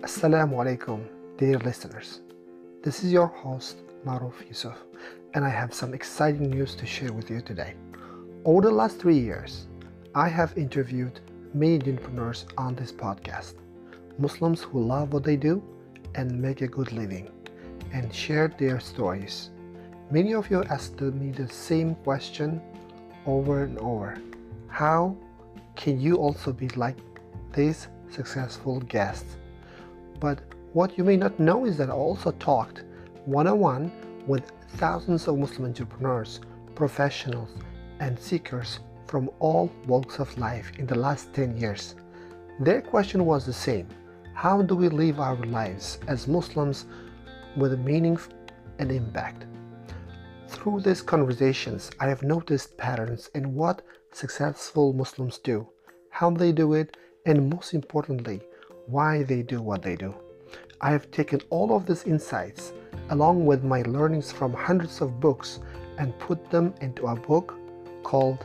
Assalamu alaikum, dear listeners. This is your host, Maruf Yusuf, and I have some exciting news to share with you today. Over the last 3 years, I have interviewed many entrepreneurs on this podcast, Muslims who love what they do and make a good living, and shared their stories. Many of you asked me the same question over and over. How can you also be like these successful guests? But what you may not know is that I also talked one-on-one with thousands of Muslim entrepreneurs, professionals, and seekers from all walks of life in the last 10 years. Their question was the same. How do we live our lives as Muslims with meaning and impact? Through these conversations, I have noticed patterns in what successful Muslims do, how they do it, and most importantly, why they do what they do. I have taken all of these insights along with my learnings from hundreds of books and put them into a book called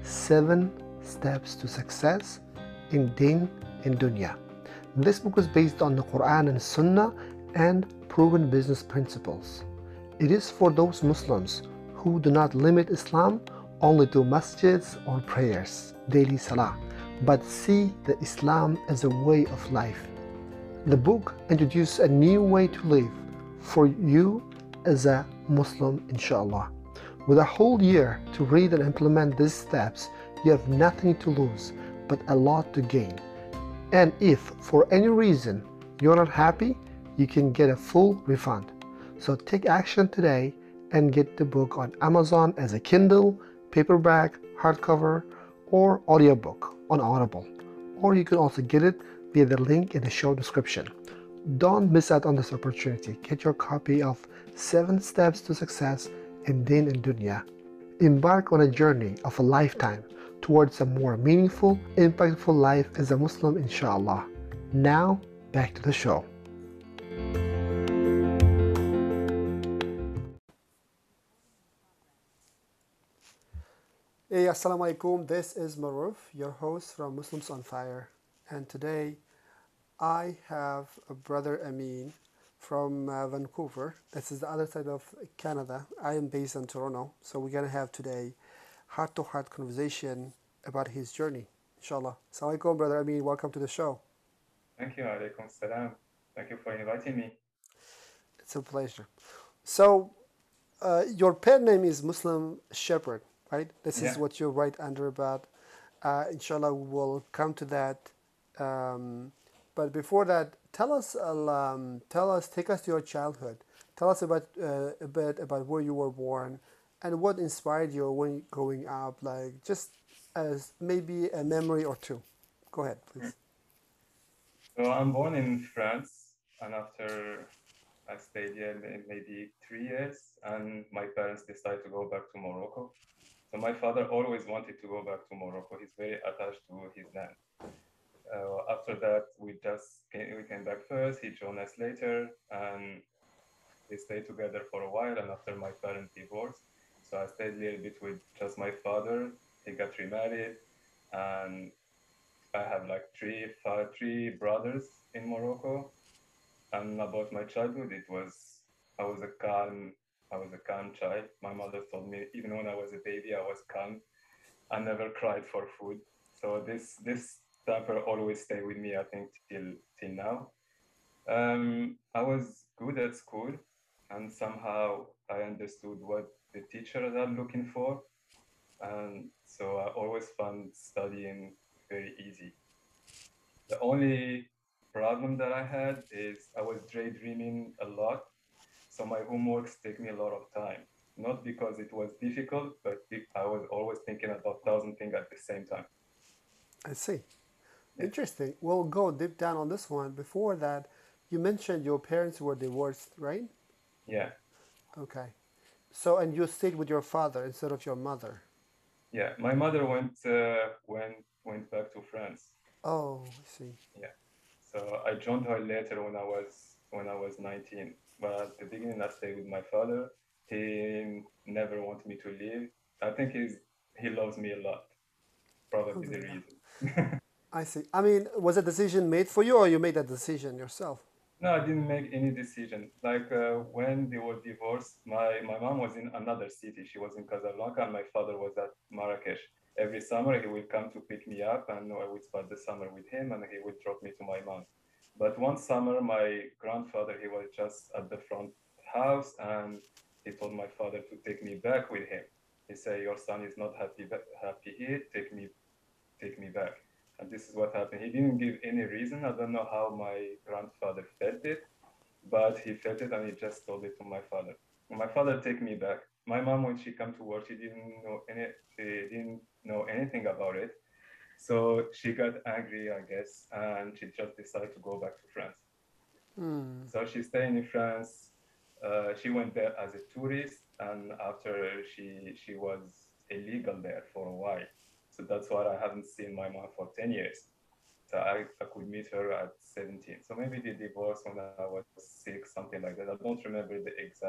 7 Steps to Success in Din and Dunya. This book is based on the Quran and Sunnah and proven business principles. It is for those Muslims who do not limit Islam only to masjids or prayers, daily salah, but see the Islam as a way of life. The book introduces a new way to live for you as a Muslim, inshallah. With a whole year to read and implement these steps, you have nothing to lose but a lot to gain. And if for any reason you're not happy, you can get a full refund. So take action today and get the book on Amazon as a Kindle, paperback, hardcover, or audiobook on Audible. Or you can also get it via the link in the show description. Don't miss out on this opportunity. Get your copy of 7 Steps to Success in Din and Dunya. Embark on a journey of a lifetime towards a more meaningful, impactful life as a Muslim, inshallah. Now, back to the show. Hey, assalamu alaikum. This is Maruf, your host from Muslims on Fire. And today I have a brother Amin from Vancouver. This is the other side of Canada. I am based in Toronto. So we're going to have today heart-to-heart conversation about his journey, inshallah. Assalamu alaikum, brother Amin. Welcome to the show. Thank you, alaikum salam. Thank you for inviting me. It's a pleasure. So your pen name is Muslim Shepherd, right? This is Yeah. what you write under about. Inshallah, we'll come to that. But before that, tell us, take us to your childhood. Tell us about a bit about where you were born and what inspired you when growing up. Like just as maybe a memory or two. Go ahead, please. So I'm born in France, and after I stayed here maybe 3 years, and my parents decided to go back to Morocco. So my father always wanted to go back to Morocco. He's very attached to his land. After that, we came back first. He joined us later, and we stayed together for a while. And after my parents divorced, so I stayed a little bit with just my father. He got remarried, and I have like three brothers in Morocco. And about my childhood, I was a calm, I was a calm child. My mother told me even when I was a baby, I was calm. I never cried for food. So this temper always stay with me. I think till now. I was good at school, and somehow I understood what the teachers are looking for, and so I always found studying very easy. The only problem that I had is I was daydreaming a lot, so my homeworks take me a lot of time. Not because it was difficult, but I was always thinking about thousand things at the same time. I see. Yeah, Interesting. We'll go deep down on this one. Before that, you mentioned your parents were divorced, right? yeah, Okay. So, and you stayed with your father instead of your mother. yeah. My mother went back to France. Oh, I see. Yeah, so I joined her later when I was 19. But at the beginning, I stayed with my father. He never wanted me to leave. I think he loves me a lot. Probably the Alhamdulillah. reason. I see. I mean, was a decision made for you or you made that decision yourself? No, I didn't make any decision. Like when they were divorced, my mom was in another city. She was in Casablanca, and my father was at Marrakesh. Every summer, he would come to pick me up, and I would spend the summer with him, and he would drop me to my mom. But one summer, my grandfather, he was just at the front house, and he told my father to take me back with him. He said, "Your son is not happy here. Take me back." And this is what happened. He didn't give any reason. I don't know how my grandfather felt it, but he felt it and he just told it to my father. My father take me back. My mom, when she come to work, she didn't know anything about it. So she got angry, I guess, and she just decided to go back to France. Hmm. So she's staying in France. She went there as a tourist, and after she was illegal there for a while. So that's why I haven't seen my mom for 10 years. So I could meet her at 17. So maybe they divorced when I was 6, something like that. I don't remember the exact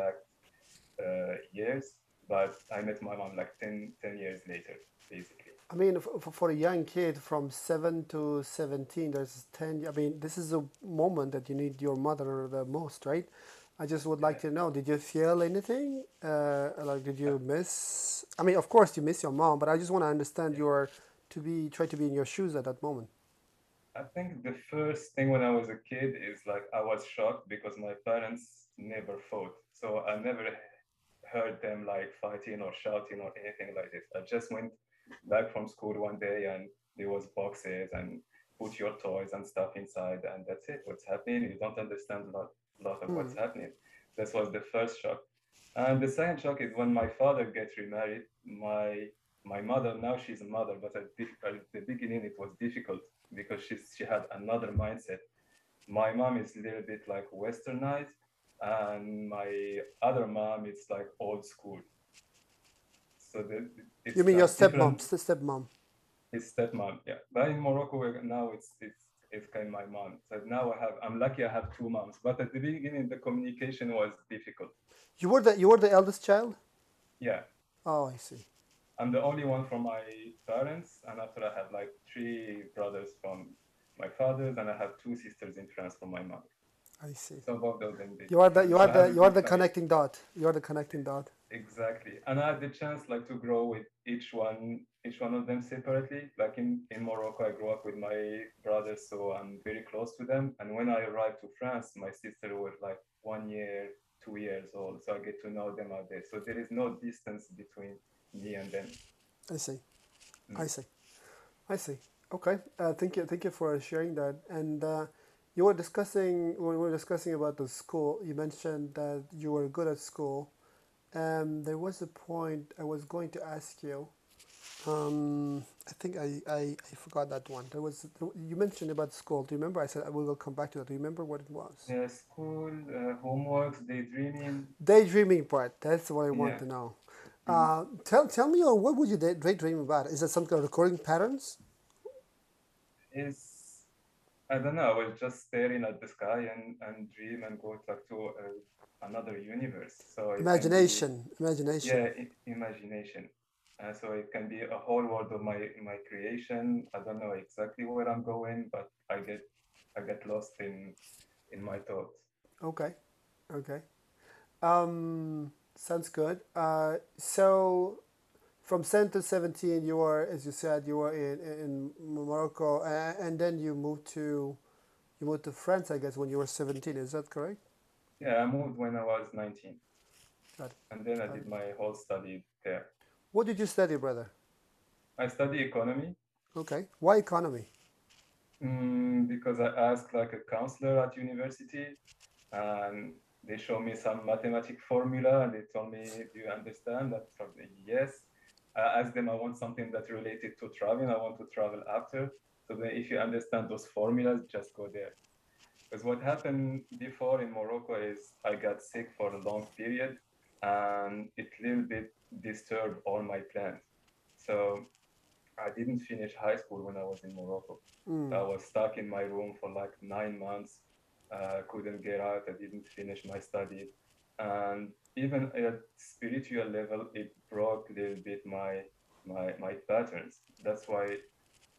years, but I met my mom like 10 years later, basically. I mean, for a young kid from 7 to 17, there's 10. I mean, this is a moment that you need your mother the most, right? I just would like Yeah. to know, did you feel anything? Like, did you miss? I mean, of course you miss your mom, but I just want to understand your, try to be in your shoes at that moment. I think the first thing when I was a kid is like I was shocked because my parents never fought. So I never heard them like fighting or shouting or anything like this. I just went back from school one day and there was boxes and put your toys and stuff inside and that's it. What's happening? You don't understand a lot of what's happening. This was the first shock. And the second shock is when my father gets remarried. My mother, now she's a mother, but at the beginning it was difficult because she had another mindset. My mom is a little bit like westernized, and my other mom is like old school. So You it's mean your like stepmom, different. stepmom? His stepmom, yeah. But in Morocco now it's kind of my mom. So now I'm lucky I have two moms. But at the beginning the communication was difficult. You were the eldest child? Yeah, Oh, I see. I'm the only one from my parents, and after I have like three brothers from my fathers, and I have two sisters in France from my mother. I see. So both of them they You are speak the you French. are So I the have a you are big the family. connecting dot. You are the connecting dot. Exactly. And I had the chance like to grow with each one of them separately. Like in Morocco, I grew up with my brothers, so I'm very close to them. And when I arrived to France, my sister was like 1 year, 2 years old. So I get to know them out there. So there is no distance between me and them. I see. I Mm. see. I see. Okay. Thank you for sharing that. And you were discussing when we were discussing about the school. You mentioned that you were good at school. There was a point I was going to ask you. I think I forgot that one. There was you mentioned about school. Do you remember? I said we will come back to that. Do you remember what it was? School, homeworks, daydreaming. Daydreaming part. That's what I want Yeah. to know. Mhm. Tell me, what would you daydream about? Is it some kind of recording patterns? It's I don't know. I was just staring at the sky and dream and go like to another universe. So it can be Imagination. yeah, imagination. So it can be a whole world of my creation. I don't know exactly where I'm going, but I get lost in my thoughts. Okay, okay. Sounds good. So from 10 to 17, you were, as you said, you were in Morocco, and then you moved to France, I guess, when you were 17. Is that correct? Yeah, I moved when I was 19, Got it. and then I Got did it. my whole study there. What did you study, brother? I study economy. Okay. Why economy? Because I asked like a counselor at university, and they showed me some mathematic formula, and they told me, "Do you understand?" That probably yes. I asked them, "I want something that related to traveling. I want to travel after." So then, if you understand those formulas, just go there. Because what happened before in Morocco is I got sick for a long period, and it little bit disturbed all my plans. So I didn't finish high school when I was in Morocco. So I was stuck in my room for like 9 months. Couldn't get out. I didn't finish my studies, and even at spiritual level, it broke a little bit my patterns. That's why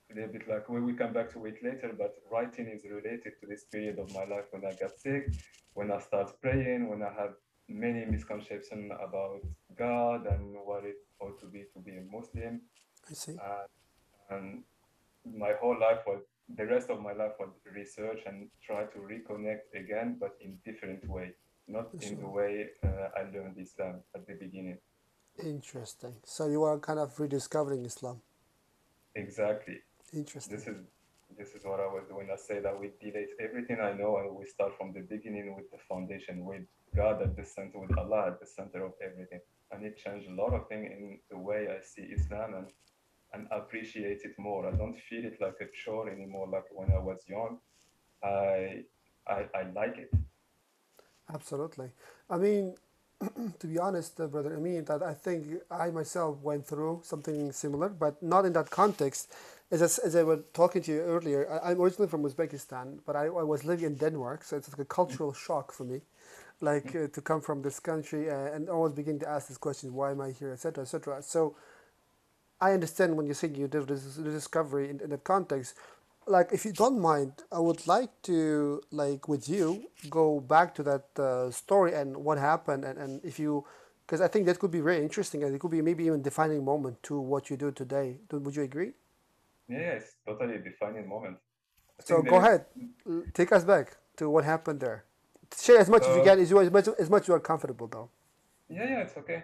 a little bit like we will come back to it later, but writing is related to this period of my life when I got sick, when I start praying, when I have many misconceptions about God and what it ought to be a Muslim. I see. Uh, and my whole life was the rest of my life was research and try to reconnect again, but in different way, not For in the sure. way I learned Islam at the beginning. Interesting. So you are kind of rediscovering Islam. Exactly. Interesting. This is this is what I was doing. I say that we delete everything I know and we start from the beginning with the foundation, with God at the center, with Allah at the center of everything. And it changed a lot of things in the way I see Islam and appreciate it more. I don't feel it like a chore anymore, like when I was young. I I like it. Absolutely. I mean, to be honest, brother Amin, that I think I myself went through something similar, but not in that context. As I was talking to you earlier, I'm originally from Uzbekistan, but I was living in Denmark, so it's like a cultural shock for me, like to come from this country and always begin to ask this question, why am I here, etc., etc. So I understand when you say you did this discovery in that context. Like, if you don't mind, I would like to, like, with you, go back to that story and what happened, and if you, because I think that could be very interesting, and it could be maybe even defining moment to what you do today. Would you agree? Yeah, it's totally a defining moment. I So think go there is ahead, take us back to what happened there. Share as much as you so can, as much you are comfortable, though. yeah, it's okay.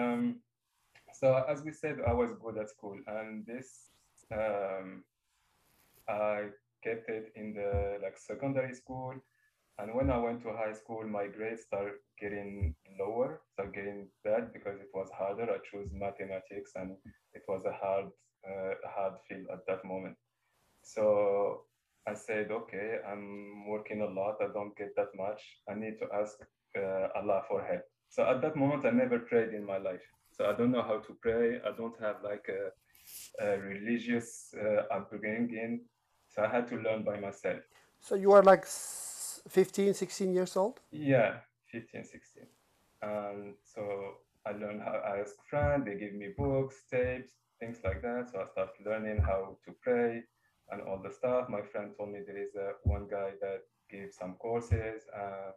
So as we said, I was good at school, and this um, I kept it in the like secondary school. And when I went to high school, my grades started getting lower, started getting bad because it was harder. I chose mathematics, and it was a hard field at that moment. So I said, okay, I'm working a lot. I don't get that much. I need to ask Allah for help. So at that moment, I never prayed in my life. So I don't know how to pray. I don't have like a religious upbringing. So I had to learn by myself. So you are like 15, 16 years old? Yeah, 15, 16. And so I learned how I ask friends, they give me books, tapes, things like that. So I started learning how to pray and all the stuff. My friend told me there is one guy that gives some courses and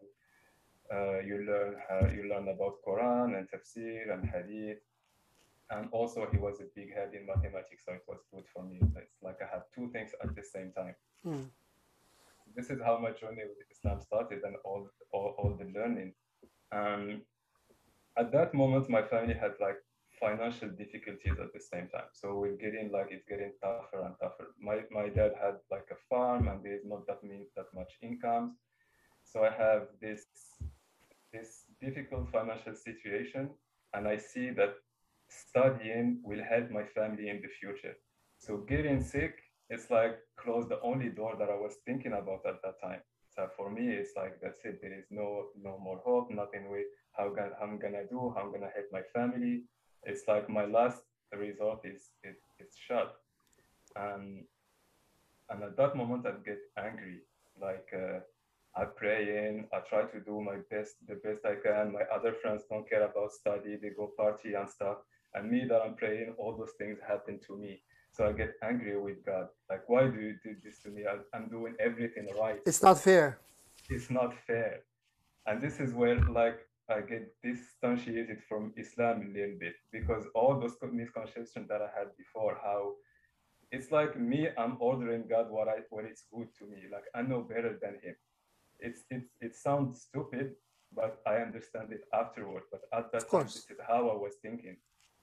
you learn about Quran and tafsir and hadith. And also he was a big head in mathematics, so it was good for me. It's like I had two things at the same time. Mm. This is how my journey with Islam started and all the learning. And at that moment, my family had like financial difficulties at the same time. So we're getting like it's getting tougher and tougher. My dad had like a farm and there's not that much income. So I have this difficult financial situation, and I see that studying will help my family in the future. So getting sick, it's like close the only door that I was thinking about at that time. So for me, it's like that's it. There is no more hope, nothing with how I'm gonna do, how I'm gonna help my family. It's like my last resort is shut. And and at that moment, I get angry. Like I praying, I try to do my best, the best I can. My other friends don't care about study; they go party and stuff. And me, that I'm praying, all those things happen to me. So I get angry with God. Like, why do you do this to me? I'm doing everything right. It's not fair. It's not fair. And this is where, like, I get distanciated from Islam a little bit because all those misconceptions that I had before, how it's like me, I'm ordering God what is good to me. Like I know better than him. It sounds stupid, but I understand it afterward. But at Of that time, course. this is how I was thinking.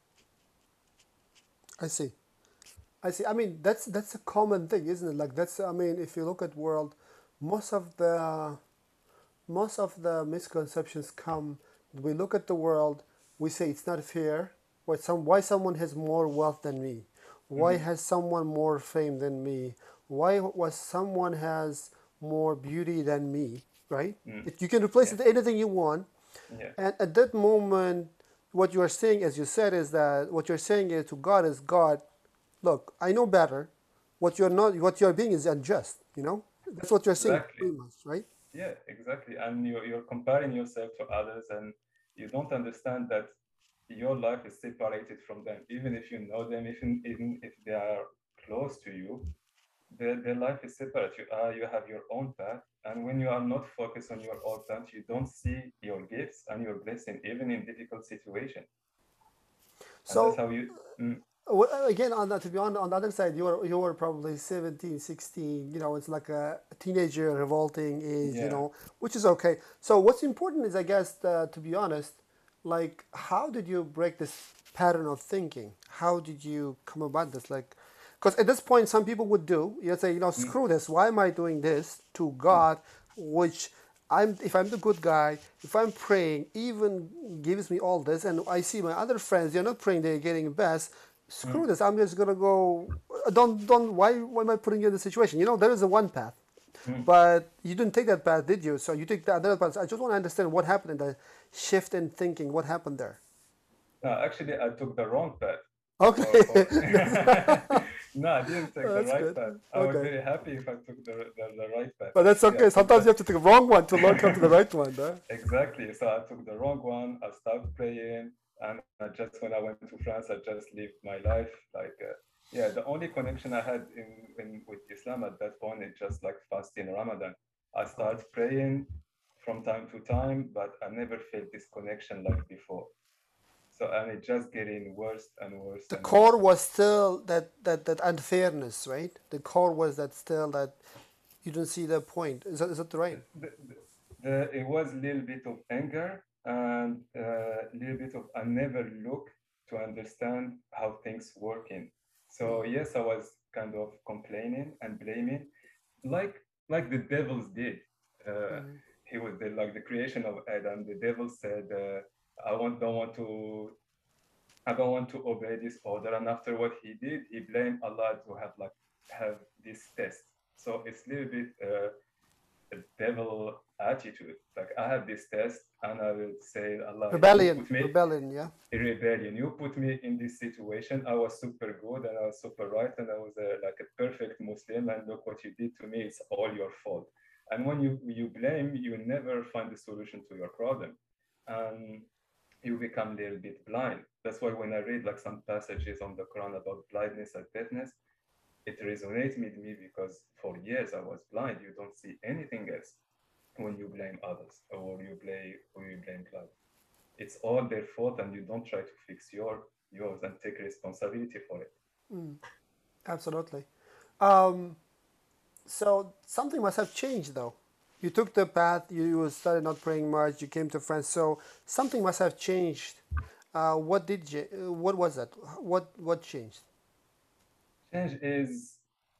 I see. I see. I mean, that's a common thing, isn't it? Like that's. I mean, if you look at world, most of the most of the misconceptions come. We look at the world. We say it's not fair. Why someone has more wealth than me? Why Mm-hmm. has someone more fame than me? Why was someone has more beauty than me? Right? Mm. You can replace Yeah, it with anything you want, yeah, and at that moment, what you are saying, as you said, is that what you're saying is to God is God. Look, I know better. What you're being is unjust. That's what you're saying exactly. pretty much, right? Yeah, exactly. And you're comparing yourself to others, and you don't understand that your life is separated from them, even if you know them, even if they are close to you, their life is separate. You have your own path, and when you are not focused on your own path, you don't see your gifts and your blessing, even in difficult situations. And that's So how you. Mm, again, on that, to be honest, on the other side, you were probably 17, 16. It's like a teenager, revolting age. yeah. Which is okay. So what's important is, I guess, to be honest, like, how did you break this pattern of thinking? How did you come about this? Like, because at this point, some people would do, you'd say, Mm, screw this. Why am I doing this to mm, God, which if I'm the good guy, if I'm praying, even gives me all this, and I see my other friends, they're not praying, they're getting best. mm, Screw this. I'm just gonna go. Don't. Why am I putting you in this situation? There is a one path, mm. but you didn't take that path, did you? So you take the other path. I just want to understand what happened in the shift in thinking. What happened there? Actually, I took the wrong path. Okay, For no, I didn't take the that's right good. path. I was Okay, very happy if I took the right path. but that's Actually, I okay. took Sometimes you have to take the wrong one to learn come to the right one. Huh? exactly. So I took the wrong one. I started praying, and I just when I went to France, I just lived my life. Like, yeah, the only connection I had in with Islam at that point is just like fasting Ramadan. I started praying from time to time, but I never felt this connection like before. So and it just getting worse and worse The and worse. core was still that unfairness, right? The core was that still that you don't see the point. Is that right? It was a little bit of anger and a little bit of I never look to understand how things working. So yes, I was kind of complaining and blaming, like like the devils did. Uh, he was like the creation of Adam. The devil said, don't want to I don't want to obey this order. And after what he did, he blamed Allah to have this test. So it's a little bit a devil attitude. Like I have this test, and I will say, Allah, you Rebellion, put me rebellion, yeah. in rebellion. You put me in this situation. I was super good, and I was super right, and I was like a perfect Muslim. And look what you did to me. It's all your fault. And when you blame, you never find the solution to your problem, and you become a little bit blind. That's why when I read like some passages on the Quran about blindness and deafness, it resonates with me because for years I was blind. You don't see anything else when you blame others or you blame God. It's all their fault, and you don't try to fix yours and take responsibility for it. Absolutely. Um, so something must have changed, though. You took the path. You started not praying much. You came to France. So something must have changed. What was that? What changed? Change is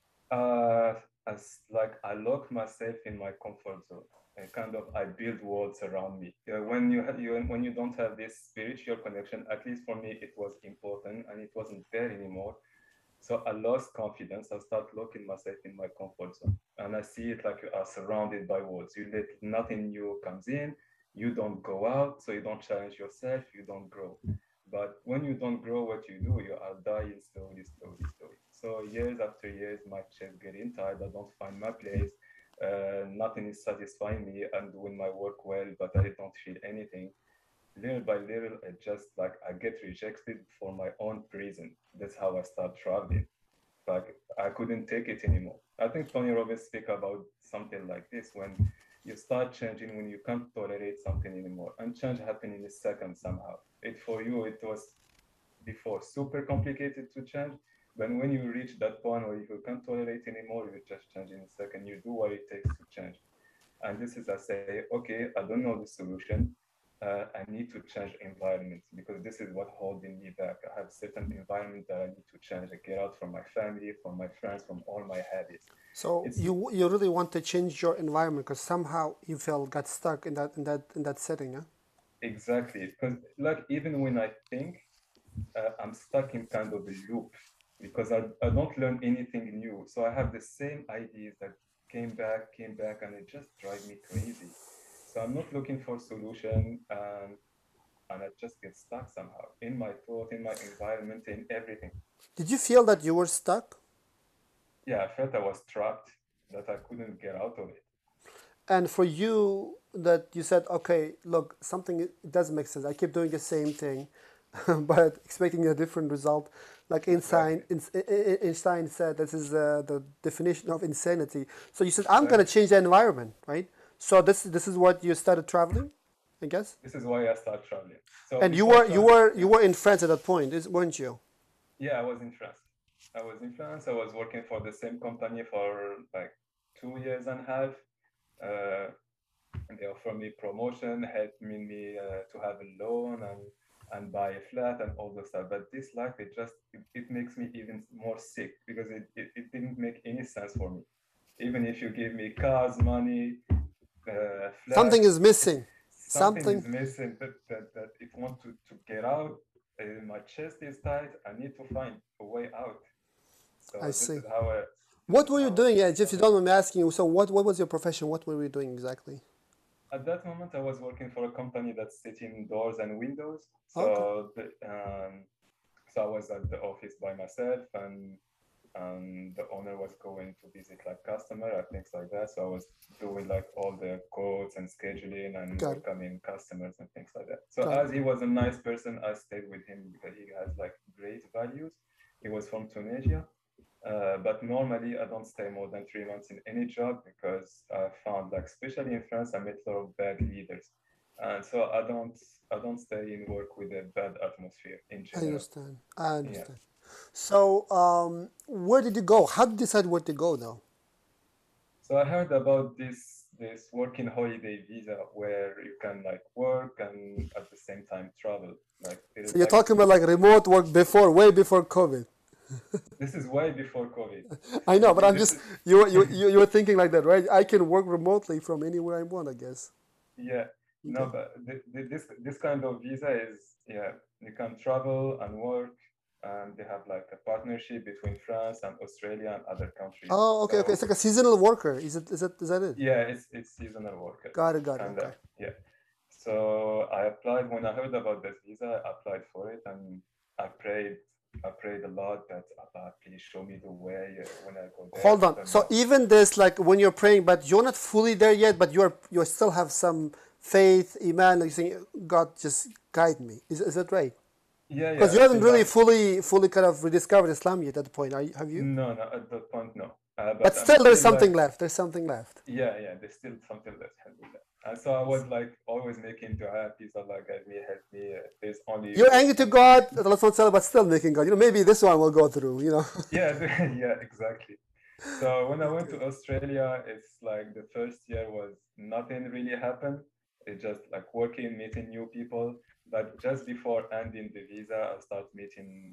uh, as like I lock myself in my comfort zone and kind of I build walls around me. When you don't have this spiritual connection, at least for me, it was important and it wasn't there anymore. So I lost confidence. I start locking myself in my comfort zone, and I see it like you are surrounded by walls. You let nothing new comes in. You don't go out, so you don't challenge yourself. You don't grow. But when you don't grow, what you do, you are dying slowly, slowly, slowly. So years after years, my chest getting tired. I don't find my place. Nothing is satisfying me. I'm doing my work well, but I don't feel anything. Little by little, it just like I get rejected for my own prison. That's how I start traveling. Like I couldn't take it anymore. I think Tony Robbins speak about something like this when you start changing when you can't tolerate something anymore, and change happened in a second somehow. It for you it was before super complicated to change, but when you reach that point where you can't tolerate anymore, you just change in a second. You do what it takes to change. And this is I say, okay, I don't know the solution. I need to change environment because this is what holding me back. I have certain environment that I need to change. I get out from my family, from my friends, from all my habits. So It's you really want to change your environment because somehow you felt got stuck in that setting, huh? exactly because like even when I think I'm stuck in kind of a loop because I don't learn anything new. So I have the same ideas that came back, and it just drives me crazy. So I'm not looking for solution, and I just get stuck somehow in my thought, in my environment, in everything. Did you feel that you were stuck? Yeah, I felt I was trapped, that I couldn't get out of it. And for you, that you said, okay, look, something it doesn't make sense. I keep doing the same thing, but expecting a different result. Like exactly, Einstein said, this is the definition of insanity. So you said, I'm going to exactly. change the environment, right? So this is what you started traveling, I guess. This is why I start traveling. So And before travel, you yeah, were in France at that point, weren't you? yeah, I was in France. I was in France. I was working for the same company for like 2 years and a half. Uh, and they offered me promotion, helping me to have a loan and buy a flat and all those stuff. But this life, it makes me even more sick because it didn't make any sense for me. Even if you give me cars, money, Something flats, is missing. something Something. is missing that it wants to get out. My chest is tight. I need to find a way out. I So see. this What is were you how doing? I If you started. don't mind me asking, so what was your profession? What were you doing exactly? At that moment, I was working for a company that's sitting doors and windows. Okay. So I was at the office by myself, and the owner was going to visit like customer and things like that. So I was doing like all the codes and scheduling and Got it. welcoming customers and things like that. So Got it. as he was a nice person, I stayed with him because he has like great values. He was from Tunisia. But normally I don't stay more than 3 months in any job because I found like especially in France I met a lot of bad leaders, and so I don't stay in work with a bad atmosphere in I general. understand. I Yeah. understand. So, where did you go? How did you decide where to go now? So I heard about this working holiday visa where you can like work and at the same time travel. Like it So is you're like talking about like remote work before, way before COVID. this is way before COVID. I know, but I'm This just is you were thinking like that, right? I can work remotely from anywhere I want, I guess. Yeah, no, Okay. but this kind of visa is, yeah, you can travel and work, and they have like a partnership between France and Australia and other countries. Oh, okay, okay. It's So like a seasonal worker. Is that it? yeah, it's seasonal worker, Got it. and Okay. yeah. So I applied when I heard about this visa. I applied for it, and I prayed. I prayed a lot that Allah, please show me the way when I go there. Hold I on. don't So know. even this, like when you're praying, but you're not fully there yet, but you still have some faith, iman. Like you saying, God, just guide me. Is that right? Yeah, Because yeah, you I haven't feel really like fully kind of rediscovered Islam yet at the point. Have you? no, no, at that point, no. But But I'm still, there's still something like left. There's something left. yeah, yeah, there's still something left, alhamdulillah. And so I was like always making dua, please Allah guide me, help me. There's only You're you. angry to And God, Allah SWT, but still making God. Maybe this one will go through. yeah, yeah, exactly. So when I went Okay. to Australia, it's like the first year was nothing really happened. It's just like working, meeting new people. But just before ending the visa, I start meeting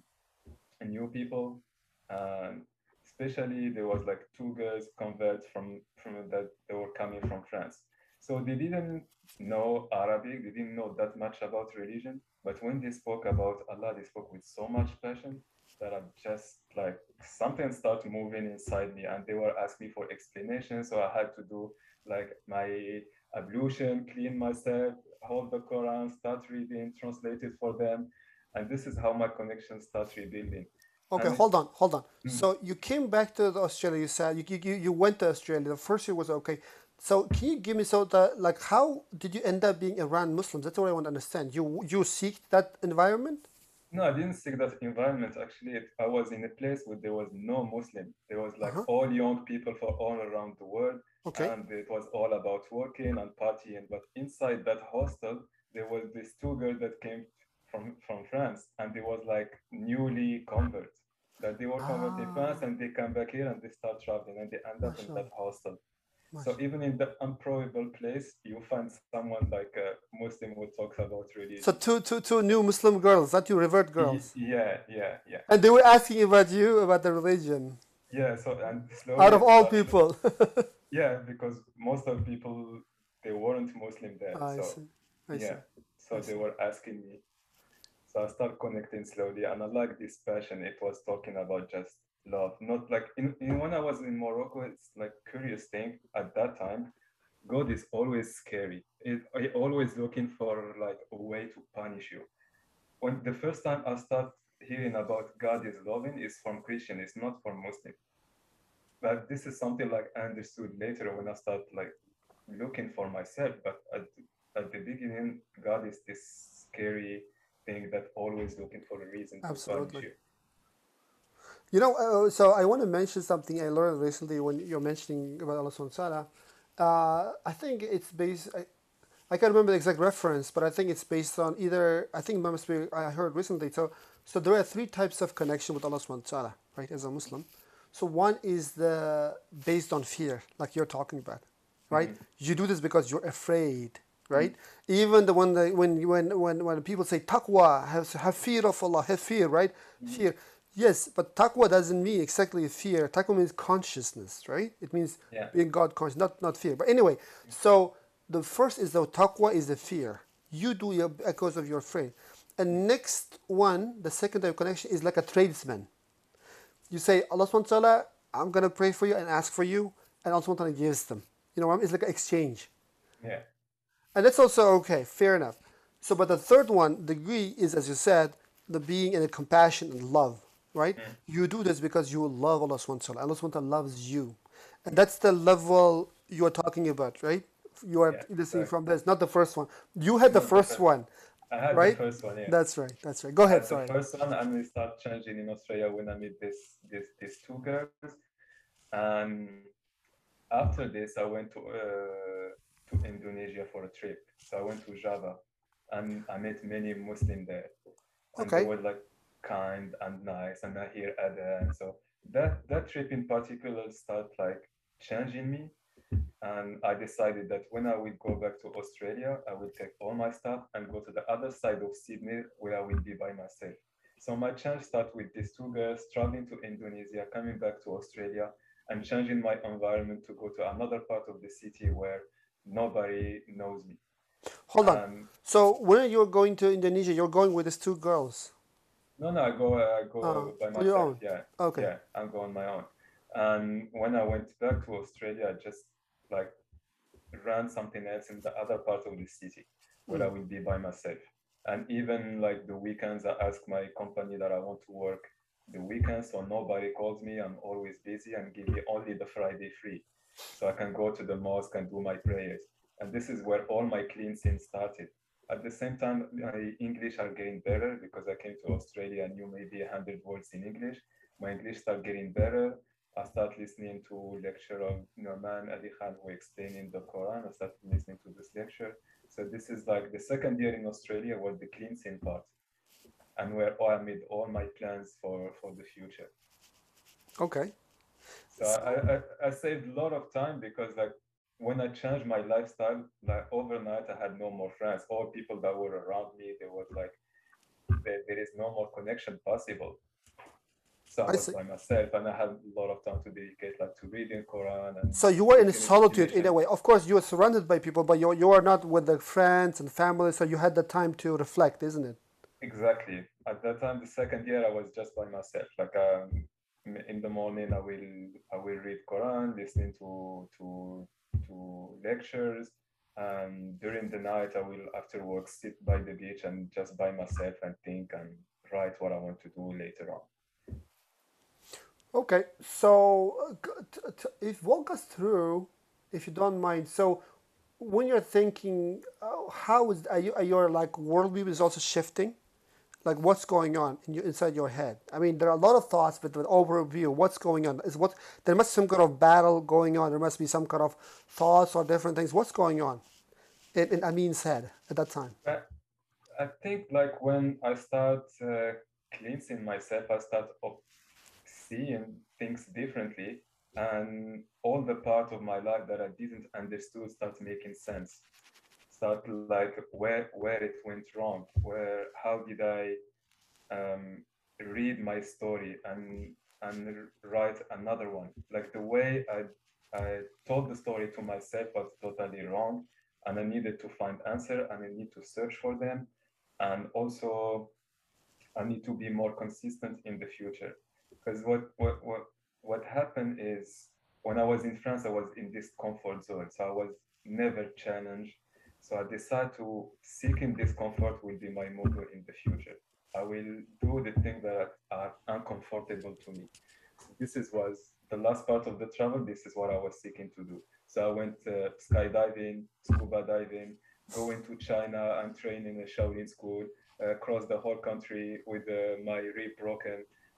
new people, and especially there was like two girls converts from that they were coming from France. So they didn't know Arabic, they didn't know that much about religion, but when they spoke about Allah, they spoke with so much passion that I'm just like something started moving inside me, and they were asking for explanation. So I had to do like my ablution, clean myself, hold the Quran, start reading, translate it for them, and this is how my connection starts rebuilding. Okay, And hold on. mm, So you came back to Australia. You said you went to Australia. The first year was okay. So can you give me like how did you end up being Iran Muslims? That's what I want to understand. You seek that environment? no, I didn't seek that environment. Actually, I was in a place where there was no Muslim. There was Uh like huh. all young people from all around the world, Okay. and it was all about working and partying. But inside that hostel, there was these two girls that came from France, and they was like newly convert. That they were converted in France, Ah, and they come back here and they start traveling, and they end up in that mashallah, hostel. So mashallah. even in the improbable place, you find someone like a Muslim who talks about So religion. two new Muslim girls, that you revert girls, Yeah, yeah, yeah, and they were asking about you about the religion yeah. So and out slowly of it all starts. people. Yeah, because most of people they weren't Muslim there. I So see, I see, yeah, I so they see. were asking me. So I start connecting slowly, and I like this passion. It was talking about just love, not like in when I was in Morocco. It's like curious thing at that time. God is always scary. He always looking for like a way to punish you. When the first time I start hearing about God is loving is from Christian, it's not from Muslim. But this is something like I understood later when I start like looking for myself. But at the beginning, God is this scary thing that always looking for a reason to punish Absolutely. you. So I want to mention something I learned recently when you're mentioning about Allah subhanahu wa ta'ala. I think it's based, I can't remember the exact reference, but I think it's based on either, I think must be, I heard recently. So there are three types of connection with Allah subhanahu wa ta'ala, right, as a Muslim. So one is the based on fear, like you're talking about, right? Mhm. You do this because you're afraid, right? Even the one that when people say taqwa, have fear of Allah, have fear, right? Mhm. Fear. Yes, but taqwa doesn't mean exactly fear. Taqwa means consciousness, right? It means Yeah. being God conscious, not fear. But anyway, so the first is the taqwa is the fear. You do it because of your afraid. And next one, the second type of connection is like a tradesman. You say, Allah subhanahu wa ta'ala, I'm going to pray for you and ask for you, and Allah subhanahu wa ta'ala gives them. You know, it's like an exchange. Yeah. And that's also okay, fair enough. So, but the third one, degree, is, as you said, the being in a compassion and love, right? Mm. You do this because you love Allah subhanahu wa ta'ala. Allah subhanahu wa ta'ala loves you. And that's the level you are talking about, right? You are Yeah. listening Exactly. from this, not the first one. You had the Not the first first. one, I had the right? first one. Yeah. That's right, that's right. Go I ahead, had the sorry. first one, and we start changing in Australia when I meet these two girls. And after this, I went to Indonesia for a trip. So I went to Java, and I met many Muslims there, and they Okay. were like kind and nice, and I hear Adhan. So that trip in particular started like changing me, and I decided that when I will go back to Australia, I will take all my stuff and go to the other side of Sydney where I will be by myself. So my change started with these two girls traveling to Indonesia, coming back to Australia, and changing my environment to go to another part of the city where nobody knows me. Hold on. And So when you're going to Indonesia, you're going with these two girls no, no, I go by on your myself. own. Yeah, Okay. yeah, I'm going on my own. And when I went back to Australia, I just like run something else in the other part of the city where I will be by myself. And even like the weekends, I ask my company that I want to work the weekends so nobody calls me. I'm always busy and give me only the Friday free. So I can go to the mosque and do my prayers. And this is where all my cleansing started. At the same time, my English are getting better because I came to Australia and knew maybe 100 words in English. My English start getting better. I start listening to lecture of Norman Ali Khan who explaining the Quran. I started listening to this lecture. So this is like the second year in Australia was the cleansing part and where I made all my plans for the future. Okay. So I saved a lot of time because like when I changed my lifestyle, like overnight I had no more friends. All people that were around me, they was like there is no more connection possible. So I I was see. by myself and I had a lot of time to dedicate like to reading Quran and So you were in speaking solitude in a Indonesian. way. Of course, you were surrounded by people, but you are not with the friends and family, so you had the time to reflect, isn't it? Exactly. At that time, the second year, I was just by myself. Like in the morning, I will read Quran, listening to lectures, and during the night, I will after work sit by the beach and just by myself and think and write what I want to do later on. Okay. So if walk us through, if you don't mind. So when you're thinking, how is are your like worldview is also shifting? Like what's going on inside your head? I mean, there are a lot of thoughts, but with overview, what's going on? Is what there must be some kind of battle going on. There must be some kind of thoughts or different things. What's going on in Amin's head at that time? But I think like when I start cleansing myself, I start seeing things differently, and all the part of my life that I didn't understood start making sense. Start like where it went wrong, where how did I um, read my story and write another one. Like the way I told the story to myself was totally wrong, and I needed to find answer and I need to search for them, and also I need to be more consistent in the future. Because what happened is when I was in France, I was in this comfort zone, so I was never challenged. So I decided to seeking discomfort will be my motto in the future. I will do the things that are uncomfortable to me. So this is was the last part of the travel. This is what I was seeking to do. So I went skydiving, scuba diving, going to China and train in a Shaolin school, across the whole country with my rib broken.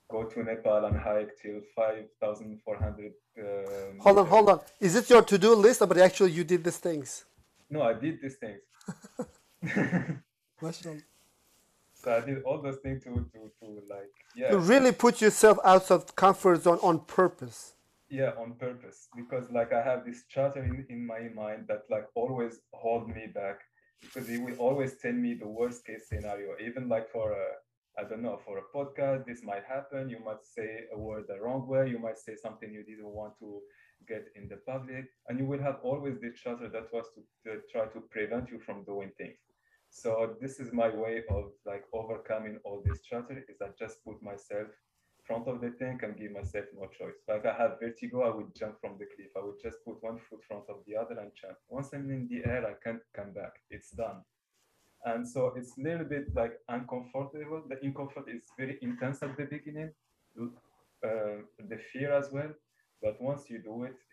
go to Nepal and hike till 5,400 Hold on, hold meters. on. Is it your to-do list, but actually you did these things? No, I did these things. Mashallah. So I did all those things to like, You yeah, really put yourself out of comfort zone on purpose. yeah, on purpose, because like I have this chatter in my mind that like always hold me back, because it will always tell me the worst case scenario. Even like for a, I don't know, for a podcast, this might happen. You might say a word the wrong way. You might say something you didn't want to get in the public, and you will have always this chatter that was to try to prevent you from doing things. So this is my way of like overcoming all this chatter, is I just put myself front of the thing and give myself no choice. Like I have vertigo, I would jump from the cliff. I would just put one foot front of the other and jump. Once I'm in the air, I can't come back. It's done. And so it's a little bit like uncomfortable. The discomfort is very intense at the beginning, the fear as well. But once you do it,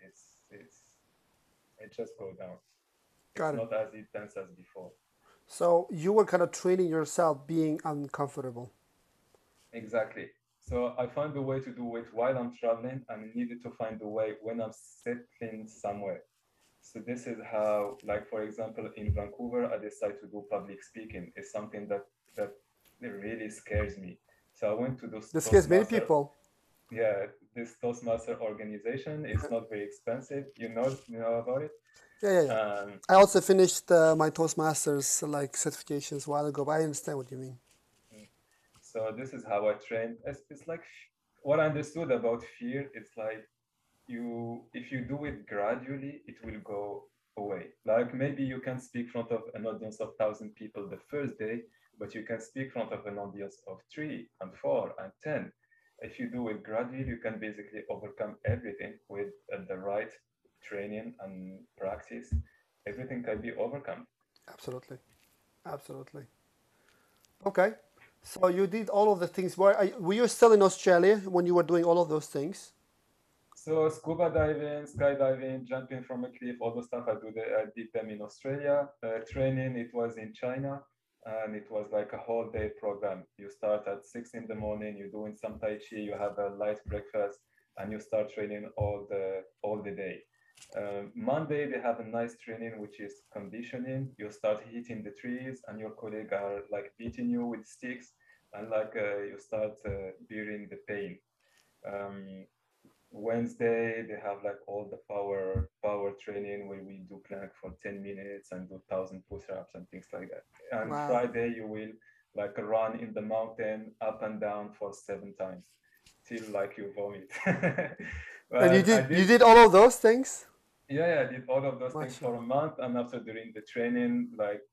it just goes down. It's Got it. not as intense as before. So you were kind of training yourself being uncomfortable. Exactly. So I found a way to do it while I'm traveling, and I needed to find a way when I'm settling somewhere. So this is how, like for example, in Vancouver, I decided to do public speaking. It's something that really scares me. So I went to this This scares many Toastmaster. people. Yeah, this Toastmaster organization. It's not very expensive. You know about it. Yeah, yeah, yeah. Um, I also finished my Toastmasters like certifications a while ago, but I understand what you mean. so this is how I trained. It's like what I understood about fear. It's like if you do it gradually, it will go away. Like maybe you can speak in front of an audience of 1,000 people the first day, but you can speak in front of an audience of 3 and 4 and 10. If you do it gradually, you can basically overcome everything with the right training and practice. Everything can be overcome. Absolutely, absolutely. Okay, so you did all of the things. Were you still in Australia when you were doing all of those things? So scuba diving, skydiving, jumping from a cliff, all the stuff I did them in Australia. Training, it was in China, and it was like a whole day program. You start at 6 in the morning. You're doing some tai chi. You have a light breakfast, and you start training all the day. Monday they have a nice training which is conditioning. You start hitting the trees, and your colleagues are like beating you with sticks, and like you start bearing the pain. Um, Wednesday they have like all the power training where we do plank for 10 minutes and do 1,000 push-ups and things like that. And Wow. Friday you will like run in the mountain up and down for 7 times till like you vomit. And But I you did, did all of those things? yeah, I did all of those things for a Mashallah. month, and after during the training, like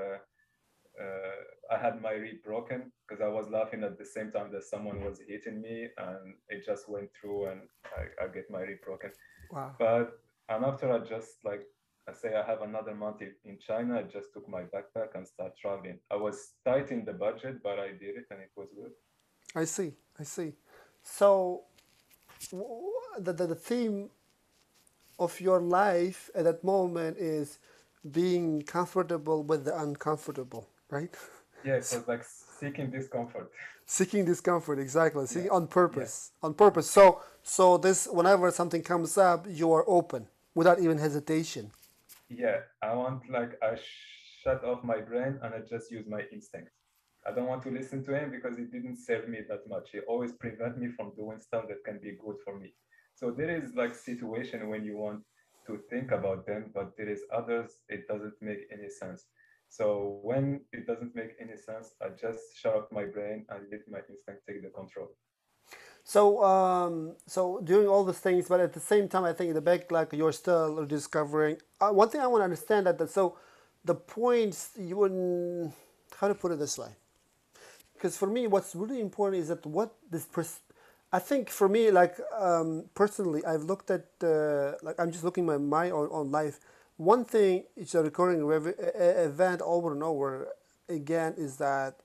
I had my rib broken because I was laughing at the same time that someone was hitting me, and it just went through, and I get my rib broken. Wow. But and after I just like I say I have another month in China, I just took my backpack and start traveling. I was tight in the budget, but I did it and it was good. I see. I see. So the theme of your life at that moment is being comfortable with the uncomfortable, right? Yeah, it was like seeking discomfort. Seeking discomfort, exactly. Yeah, Seeking on yeah, purpose. On purpose. So this whenever something comes up, you are open without even hesitation. yeah. I want like I shut off my brain and I just use my instinct. I don't want to listen to him because it didn't serve me that much. He always prevent me from doing stuff that can be good for me. So there is like situation when you want to think about them, but there is others it doesn't make any sense. So when it doesn't make any sense, I just shut off my brain and let my instinct take the control. So doing all these things, but at the same time, I think in the back, like you're still discovering. One thing I want to understand that so the points you wouldn't, how to put it this way, because for me, what's really important is that what this I think for me, like personally, I've looked at like I'm just looking at my own life. One thing it's a recurring event over and over again is that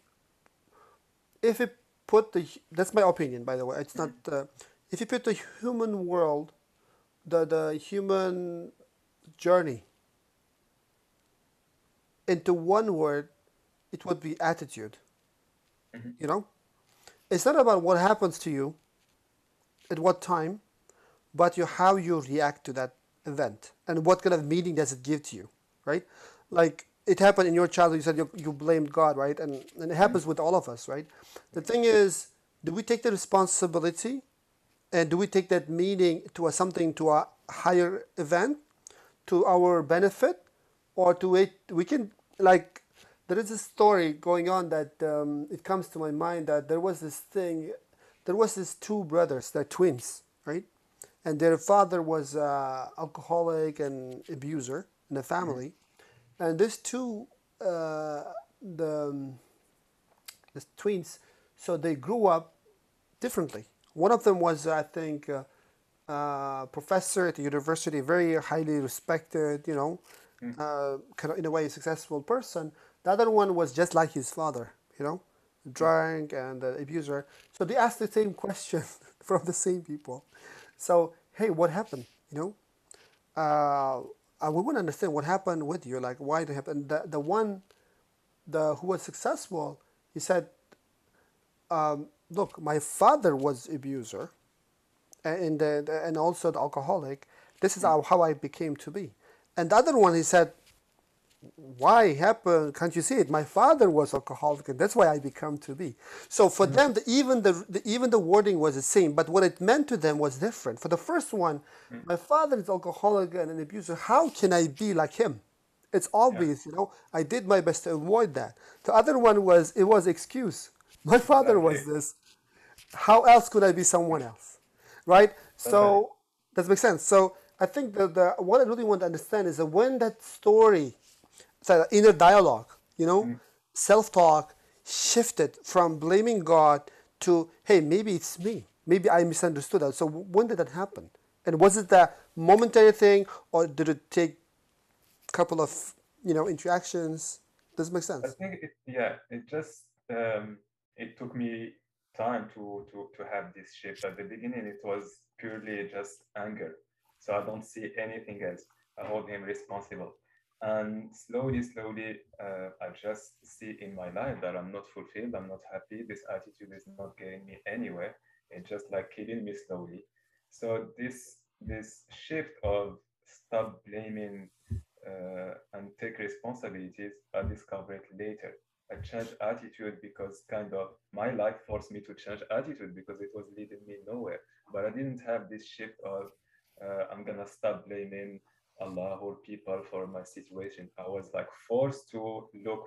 if it put the that's my opinion by the way it's not Mhm. if you put the human world the human journey into one word it would be attitude, Mhm. you know, It's not about what happens to you at what time, but how you react to that event and what kind of meaning does it give to you, right? Like it happened in your childhood, you said you blamed God, right? And it happens with all of us, right? The thing is, do we take the responsibility and do we take that meaning to something, to a higher event, to our benefit, or to it we can, like, there is a story going on that it comes to my mind that there was this two brothers, they're twins, right? And their father was alcoholic and abuser in the family, and these two the the twins, so they grew up differently. One of them was, I think, professor at the university, very highly respected, kind of in a way a successful person. The other one was just like his father, drunk and abuser. So they asked the same question from the same people. So, hey, what happened? Uh, we want to understand what happened with you, like why it happened. The one who was successful, he said, look, my father was abuser, and also the alcoholic. This is how I became to be. And the other one, he said, why happened? Can't you see it? My father was alcoholic, and that's why I become to be. So for them, even the wording was the same, but what it meant to them was different. For the first one, my father is alcoholic and an abuser. How can I be like him? It's Yeah, obvious, I did my best to avoid that. The other one was, it was excuse. My father exactly. was this. How else could I be someone else, right? Totally. So that makes sense. So I think the what I really want to understand is that when that story, so the inner dialogue, Mm. self-talk shifted from blaming God to, hey, maybe it's me, maybe I misunderstood that. So when did that happen? And was it a momentary thing, or did it take a couple of interactions? Does it make I sense? think it just it took me time to have this shift. At the beginning, it was purely just anger. So I don't see anything else. I hold him responsible. And slowly, I just see in my life that I'm not fulfilled. I'm not happy. This attitude is not getting me anywhere. It's just like killing me slowly. So this shift of stop blaming and take responsibilities, I discovered later. I changed attitude because kind of my life forced me to change attitude because it was leading me nowhere. But I didn't have this shift of I'm gonna stop blaming Allah or people for my situation. I was like forced to look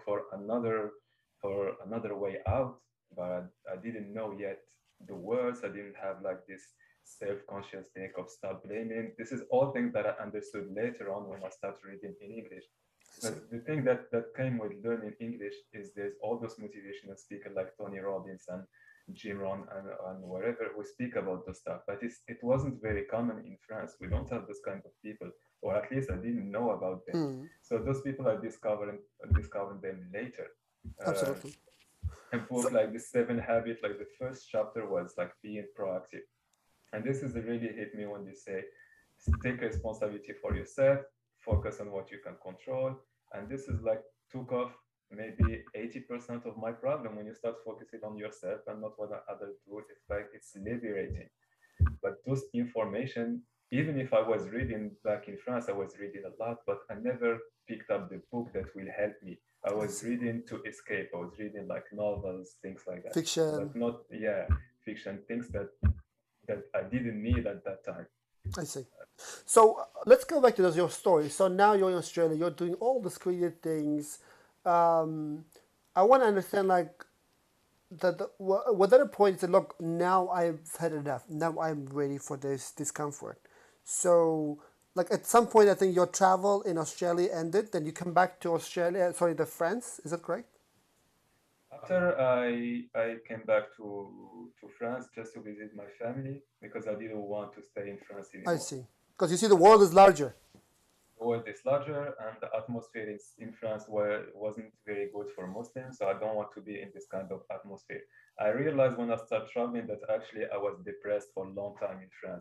for another way out, but I didn't know yet the words. I didn't have like this self-conscious think of stop blaming. This is all things that I understood later on when I started reading in English. I see. But the thing that came with learning English is there's all those motivational speakers like Tony Robbins and Jim Rohn and wherever who speak about the stuff. But it wasn't very common in France. We don't have those kind of people, or at least I didn't know about them. So those people I discovered them later. Uh, Absolutely. a book So, like the Seven Habits, like the first chapter was like being proactive, and this is really hit me when they say, take responsibility for yourself, focus on what you can control. And this is like took off maybe 80% of my problem when you start focusing on yourself and not what others do. It's like it's liberating. But those information, even if I was reading back in France, I was reading a lot, but I never picked up the book that will help me. I I was see. reading to escape. I was reading like novels, things like that, but Fiction. not fiction, things that I didn't need at that time. I see. So let's go back to your story. So now you're in Australia. You're doing all these creative things. Um, I want to understand, like, what other point is, look, now I've had enough. Now I'm ready for this discomfort. So, like, at some point, I think your travel in Australia ended. Then you come back to Australia. Sorry, the France. Is that correct? After I came back to France just to visit my family because I didn't want to stay in France I anymore. see. Because you see, the world is larger. The world is larger and the atmosphere is in France wasn't very good for Muslims, so I don't want to be in this kind of atmosphere. I realized when I started traveling that actually I was depressed for a long time in France.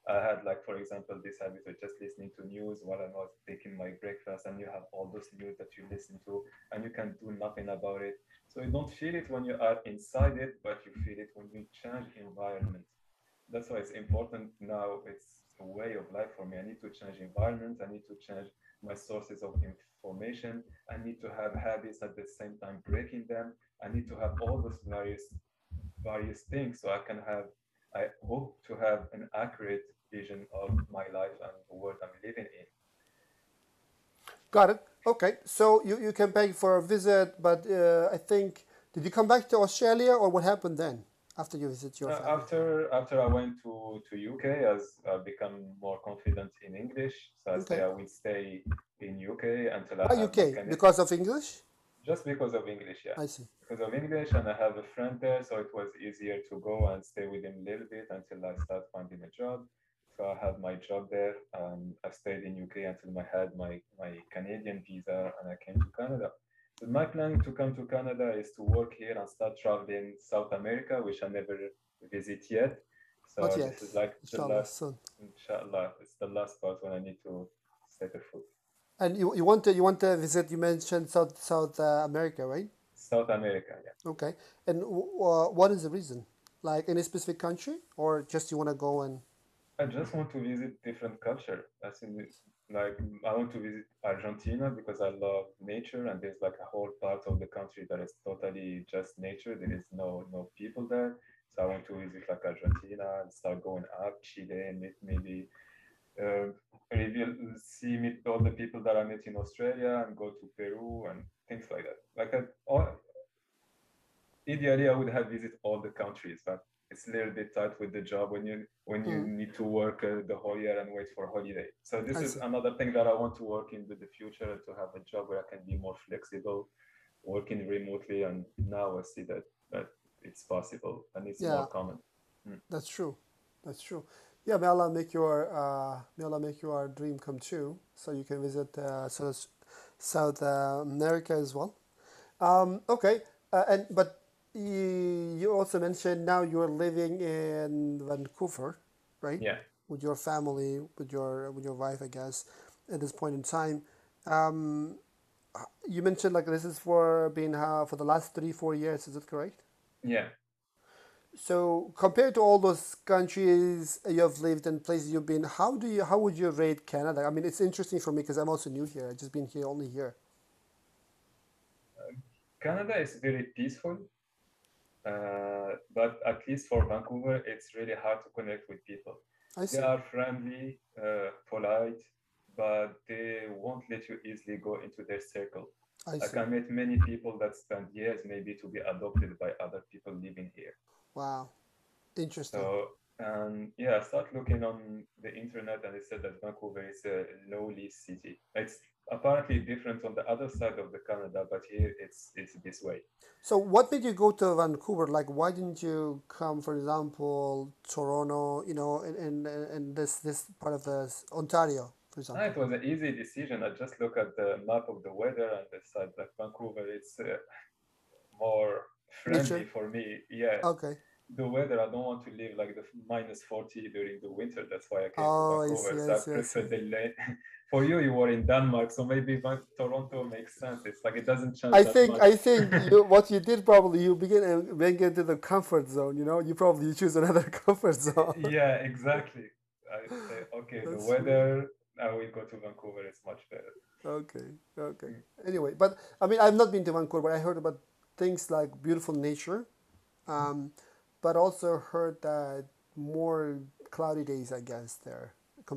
I had like, for example, this habit of just listening to news while I was taking my breakfast, and you have all those news that you listen to, and you can do nothing about it. So you don't feel it when you are inside it, but you feel it when you change environment. That's why it's important now. It's a way of life for me. I need to change environment. I need to change my sources of information. I need to have habits at the same time breaking them. I need to have all those various things so I can have. I hope to have an accurate vision of my life and the world I'm living in. Got it. Okay. So you came back for a visit, but I think, did you come back to Australia or what happened then after you visit your family? After I went to UK, as I become more confident in English, so I say Okay. I will stay in UK until I Why have my UK? Because of English? just because of English, yeah. I see. Because of English, and I have a friend there, so it was easier to go and stay with him a little bit until I start finding a job. So I had my job there, and I stayed in UK until I had my Canadian visa, and I came to Canada. So my plan to come to Canada is to work here and start traveling South America, which I never visit yet. Not So yet. this is like the Inshallah, last, soon. inshallah, it's the last part when I need to set a foot. And you want to visit? You mentioned South America, right? South America, yeah. Okay. And what is the reason? Like any specific country, or just you want to go and? I just want to visit different culture. As in, like, I want to visit Argentina because I love nature, and there's like a whole part of the country that is totally just nature. There is no people there. So I want to visit like Argentina and start going up Chile and maybe uh, reveal, meet all the people that I met in Australia and go to Peru and things like that. Ideally, I would have visited all the countries, but it's a little bit tight with the job when you Mm, need to work the whole year and wait for holiday. So this I is see. another thing that I want to work in the future, to have a job where I can be more flexible, working remotely. And now I see that it's possible and it's more Yeah, common. Mm. that's true. That's true. Yeah, may Allah make your dream come true, so you can visit South America as well. Okay, and but you also mentioned now you're living in Vancouver, right? Yeah, With your family, with your wife, I guess, at this point in time. Um, you mentioned like this is for being for the last 3 4 years. Is that correct? yeah. So compared to all those countries you have lived and places you've been, how would you rate Canada? I mean, it's interesting for me because I'm also new here. I've just been here only here. Canada is very peaceful, but at least for Vancouver, it's really hard to connect with people. I They see. are friendly, polite, but they won't let you easily go into their circle. I Like see. I met many people that spend years maybe to be adopted by other people living here. Wow. Interesting. So, yeah, I start looking on the internet and it said that Vancouver is a lowly city. It's apparently different on the other side of the Canada, but here it's this way. So, what made you go to Vancouver? Like, why didn't you come, for example, Toronto? You know, in this part of the Ontario, for It example. was an easy decision. I just look at the map of the weather and decide that Vancouver is more friendly Nature. for me. Yeah, Okay. the weather, I don't want to live like the minus 40 during the winter. That's why I came to Oh, I Vancouver. see. I So I see. I prefer see. the lane. For you were in Denmark, so maybe Toronto makes sense. It's like it doesn't change I that think much. I think you what you did probably you begin into the comfort zone. You know, you probably choose another comfort zone. Yeah, exactly. I say, okay, the That's true. weather, I will go to Vancouver. It's much better. Okay, okay. Mm. Anyway, but I mean, I've not been to Vancouver, but I heard about things like beautiful nature, um, but also heard that more cloudy days, I guess, there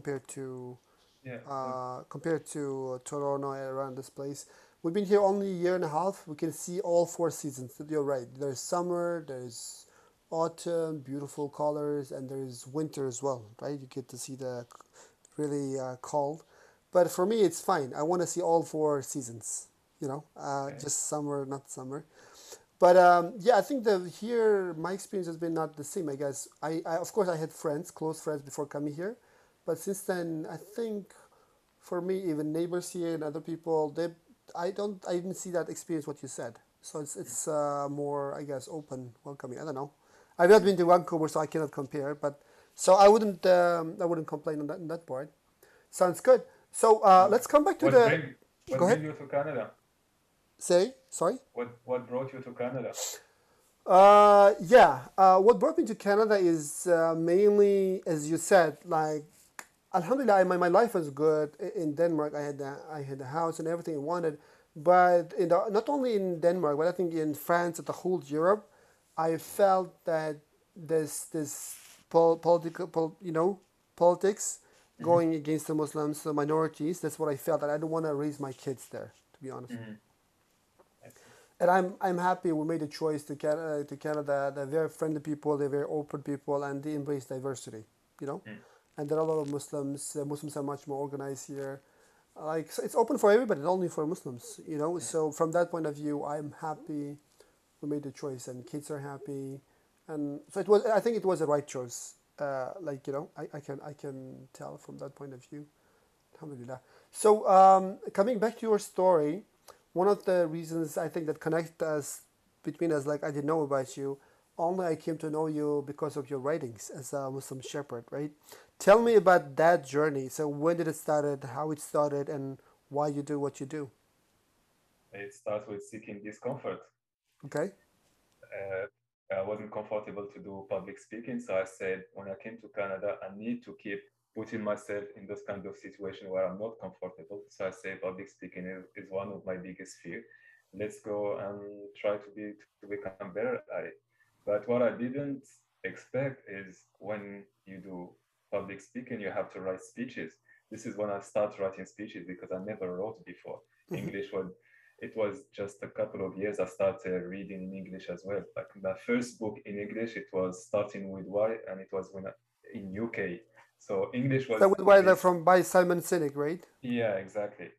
Yeah. compared to Toronto and around this place. We've been here only a year and a half. We can see all 4 seasons. You're right. There's summer, there's autumn, beautiful colors, and there's winter as well, right? You get to see the really cold. But for me, it's fine. I want to see all 4 seasons. Okay. Just summer, not summer. But yeah, I think the here my experience has been not the same. I guess I of course I had friends, close friends before coming here, but since then I think for me even neighbors here and other people I didn't see that experience what you said. So it's more I guess open, welcoming. I don't know. I've not been to Vancouver, so I cannot compare. But So I wouldn't complain on that part. Sounds good. So let's come back to What the. bring Go what ahead. bring you to Canada? Say sorry. What brought you to Canada? Yeah. What brought me to Canada is mainly, as you said, like, Alhamdulillah, my life was good in Denmark. I had a house and everything I wanted, but not only in Denmark, but I think in France and the whole Europe, I felt that this political, politics Hmm. going against the Muslims, the minorities. That's what I felt, and I don't want to raise my kids there, to be honest. Hmm. I see. And I'm happy we made a choice to Canada. To Canada, they're very friendly people, they're very open people, and they embrace diversity. You know, Mm. and there are a lot of Muslims. Muslims are much more organized here. Like, so it's open for everybody, not only for Muslims. You know, so from that point of view, I'm happy we made the choice, and kids are happy, and so it was. I think it was the right choice. Like, I can tell from that point of view. Alhamdulillah. So, coming back to your story, one of the reasons I think that connect us between us, like, I didn't know about you, only I came to know you because of your writings as a Muslim shepherd, right? Tell me about that journey. So, when did it started, how it started, and why you do what you do? It starts with seeking discomfort. Okay. uh, I wasn't comfortable to do public speaking. So I said, when I came to Canada, I need to keep putting myself in those kind of situations where I'm not comfortable. So I say public speaking is one of my biggest fear. Let's go and try to become better at it. But what I didn't expect is when you do public speaking, you have to write speeches. This is when I start writing speeches because I never wrote before. Mm-hmm. English was It was just a couple of years I started reading in English as well. Like my first book in English, it was starting with Y, and it was when in UK. So English So, was why they're this. from by Simon Sinek, right? Yeah, exactly.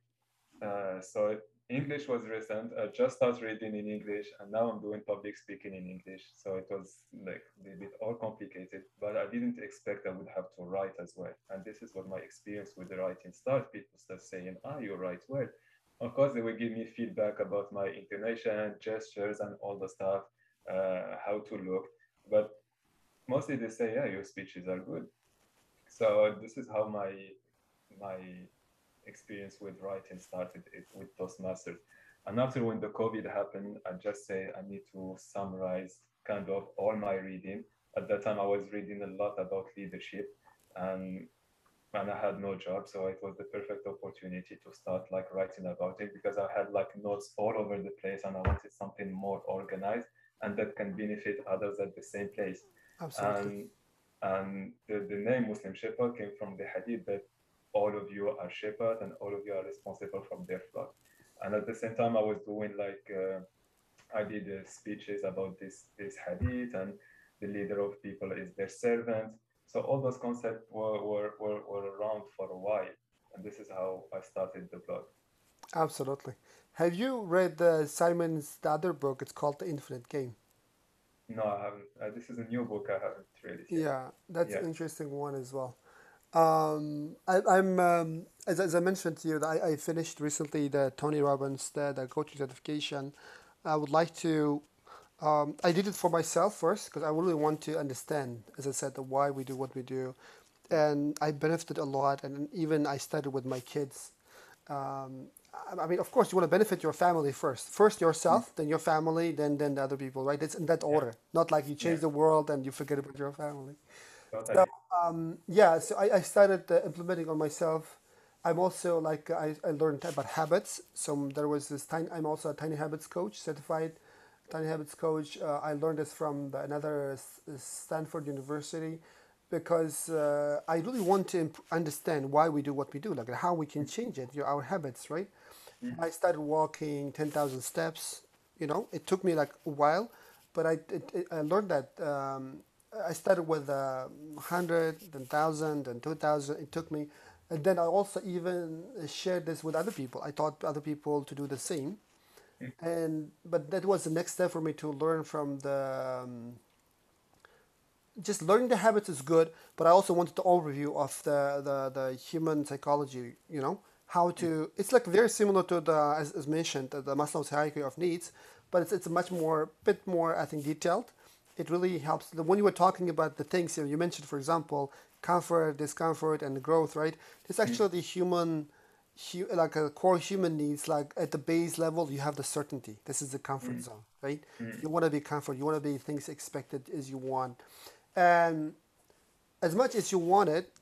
So English was recent. I just started reading in English, and now I'm doing public speaking in English. So it was like a bit all complicated, but I didn't expect I would have to write as well. And this is what my experience with the writing started. People start saying, "Ah, you write well." Of course, they will give me feedback about my intonation, gestures, and all the stuff, how to look. But mostly they say, "Yeah, your speeches are good." So this is how my experience with writing started it with Toastmasters. And after when the COVID happened, I just say I need to summarize kind of all my reading. At that time, I was reading a lot about leadership, and and I had no job, so it was the perfect opportunity to start like writing about it because I had like notes all over the place, and I wanted something more organized and that can benefit others at the same place. Absolutely. And the name Muslim Shepherd came from the hadith that all of you are shepherd and all of you are responsible from their flock. And at the same time, I was doing like I did speeches about this hadith, and the leader of people is their servant. So all those concepts were around for a while, and this is how I started the blog. Absolutely. Have you read Simon's the other book? It's called The Infinite Game. No, I haven't. This is a new book. I haven't read it yet. Yeah, that's an Yeah. interesting one as well. I'm as I mentioned to you, I finished recently the Tony Robbins the coaching certification. I would like to. I did it for myself first because I really want to understand, as I said, the why we do what we do, and I benefited a lot. And even I started with my kids. Um, I mean, of course, you want to benefit your family first. First Mm. yourself, then your family, then the other people, right? It's in that Yeah. order. Not like you Yeah. change the world and you forget about your family. So, Totally. yeah, so I started implementing on myself. I'm also like I learned about habits. So there was this tiny. I'm also a tiny habits coach, certified tiny habits coach. I learned this from another Stanford University because I really want to understand why we do what we do, like how we can change it, our habits, right? Mm-hmm. I started walking 10,000 steps. It took me like a while, but I learned that I started with 100, then 1,000, then 2,000. It took me, and then I also even shared this with other people. I taught other people to do the same, and but that was the next step for me to learn from the just learning the habits is good, but I also wanted the overview of the human psychology, how to, it's like very similar to as mentioned, the Maslow's hierarchy of needs, but it's a much more, bit more, I think, detailed. it really helps. When you were talking about the things you mentioned, for example, comfort, discomfort, and growth, right? It's Mm, actually the like a core human needs. Like at the base level, you have the certainty. This is the comfort mm, zone, right? mm, You want to be comfort. You want to be things expected as you want, and as much as you want it,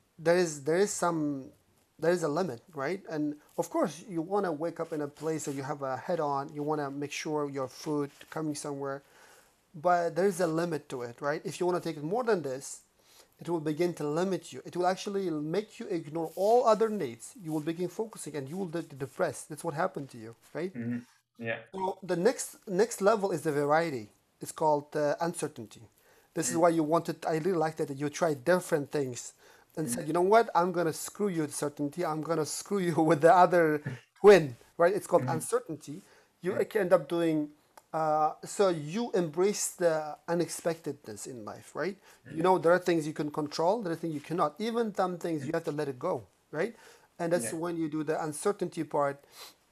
there is a limit, right? And of course, you want to wake up in a place that you have a head on. You want to make sure your food coming somewhere, but there is a limit to it, right? If you want to take it more than this, it will begin to limit you. It will actually make you ignore all other needs. You will begin focusing, and you will get depressed. That's what happened to you, right? mm. Yeah. So the next level is the variety. It's called uncertainty. This is Mm, why you wanted. I really like that you tried different things and mm, said, you know what? I'm gonna screw you with certainty. I'm gonna screw you with the other twin, right? It's called mm, uncertainty. You mm, can end up doing. So you embrace the unexpectedness in life, right? You know there are things you can control, there are things you cannot. Even some things you have to let it go, right? And that's yeah. when you do the uncertainty part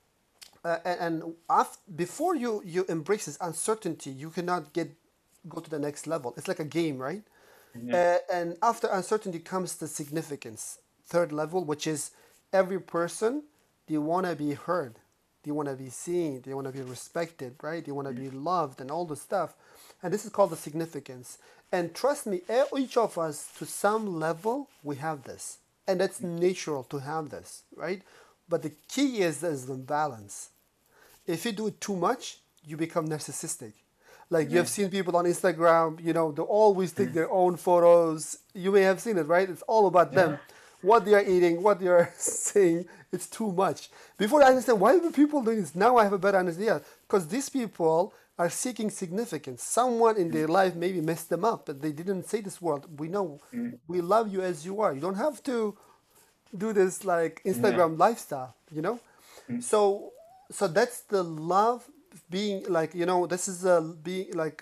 before you embrace this uncertainty, you cannot go to the next level. It's like a game, right? Yeah. And after uncertainty comes the significance, third level, which is every person, they want to be heard, they want to be seen, they want to be respected, right? They want to Mm, be loved and all the stuff. And this is called the significance. And trust me, each of us, to some level, we have this. And it's natural to have this, right? But the key is the balance. If you do it too much, you become narcissistic. Like you yeah. have seen people on Instagram, they always take Mm, their own photos. You may have seen it, right? It's all about yeah. them. What they are eating, what they are saying, it's too much. Before I understand why do people doing this, now I have a better understanding. Because these people are seeking significance. Someone in Mm, their life maybe messed them up, but they didn't say this word. We know mm, we love you as you are. You don't have to do this like yeah. Instagram lifestyle. Mm, So so that's the love being like this is a being like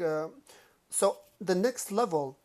so the next level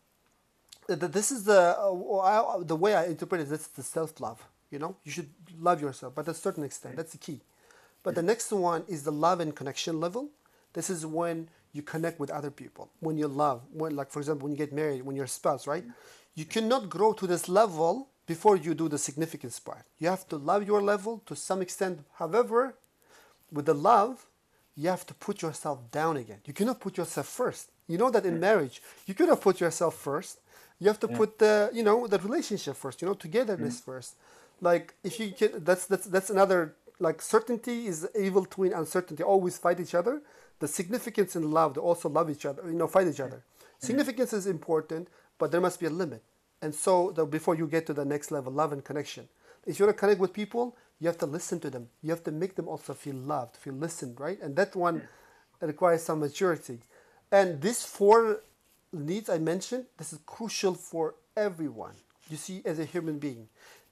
this is the way I interpret it. That's the self love. You should love yourself, but to a certain extent, mm, that's the key. But the next one is the love and connection level. This is when you connect with other people. When you love, when like for example, when you get married, when you're a spouse, right? You cannot grow to this level before you do the significance part. You have to love your level to some extent. However, with the love, you have to put yourself down again. You cannot put yourself first. You know that in mm, marriage, you cannot put yourself first. You have to yeah. put the relationship first. Mm, Togetherness first. Like if you can, that's another like certainty is evil twin uncertainty. Always fight each other. The significance in love, they also love each other. Fight each other. mm, Significance is important, but there must be a limit. And so before you get to the next level, love and connection. If you want to connect with people, you have to listen to them. You have to make them also feel loved, feel listened, right? And that one requires some maturity. And these four needs I mentioned, this is crucial for everyone. You see, as a human being,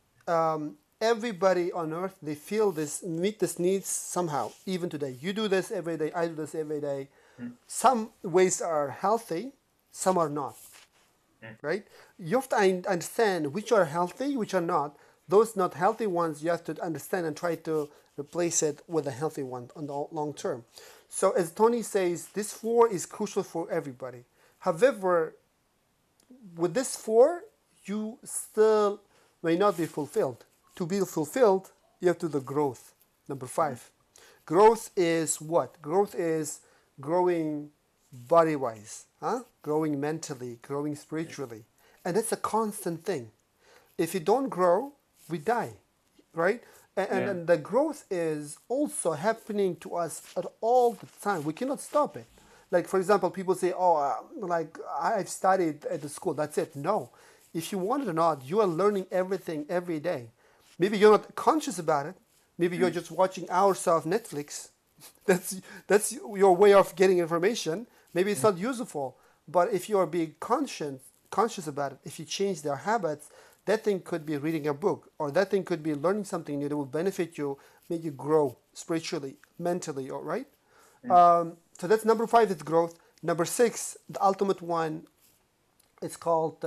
everybody on earth, they feel this, meet this needs somehow. Even today, you do this every day. I do this every day. mm, Some ways are healthy, some are not, mm, right? You have to understand which are healthy, which are not. Those not healthy ones, you have to understand and try to replace it with a healthy one on the long term. So as Tony says, this four is crucial for everybody. However, with this four, you still may not be fulfilled. To be fulfilled, you have to do the growth. Number mm, five. Growth is what? Growth is growing body wise, huh? Growing mentally, growing spiritually. And it's a constant thing. If you don't grow, we die, right? yeah. And the growth is also happening to us at all the time. We cannot stop it. Like, for example, people say, oh, like I've studied at the school, that's it. No. If you want it or not, you are learning everything every day. Maybe you're not conscious about it. Maybe you're Mm, just watching hours of Netflix. That's your way of getting information. Maybe it's mm, not useful, but if you are being conscious about it, if you change their habits, that thing could be reading a book, or that thing could be learning something new that will benefit you, make you grow spiritually, mentally, all right? mm, So that's number five, it's growth. Number six, the ultimate one, it's called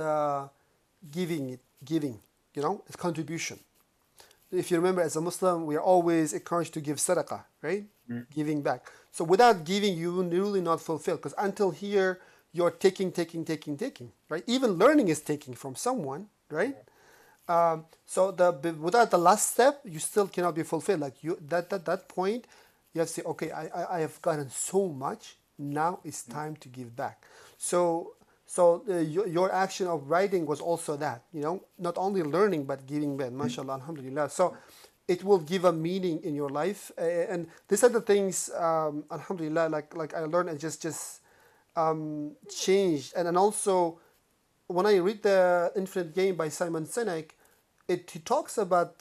giving, it's contribution. If you remember, as a Muslim, we are always encouraged to give sadaqah, right? mm, Giving back. So without giving, you will really not fulfill. Because until here, you're taking, right? Even learning is taking from someone, right? So without the last step, you still cannot be fulfilled. Like you, that point, you have to say, okay, I have gotten so much. Now it's time to give back. So your action of writing was also that, not only learning but giving back. MashaAllah, Alhamdulillah. So it will give a meaning in your life, and these are the things, Alhamdulillah, like I learned and changed, and then also when I read the Infinite Game by Simon Sinek, he talks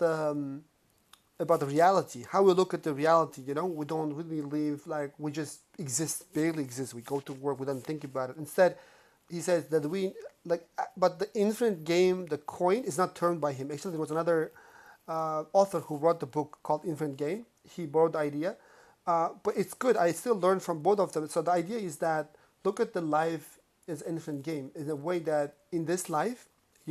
about the reality, how we look at the reality. We don't really live, like we just exist, barely exist. We go to work, we don't think about it. Instead, he says that but the Infinite Game, the coin, is not turned by him. Actually, there was another author who wrote the book called Infinite Game. He borrowed the idea, but it's good. I still learn from both of them. So the idea is that look at the life as infinite game in a way that in this life,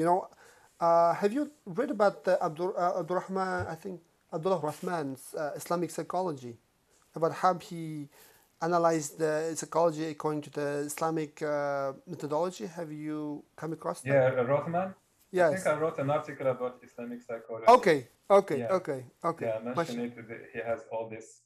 have you read about the Abdurrahman, I think Abdullah Rahman's Islamic psychology, about how he analyzed the psychology according to the Islamic methodology? Have you come across that? Yeah, Rothman. I think Yes. I wrote an article about Islamic psychology. Okay. Yeah. Okay. Yeah, I mentioned it. He has all this,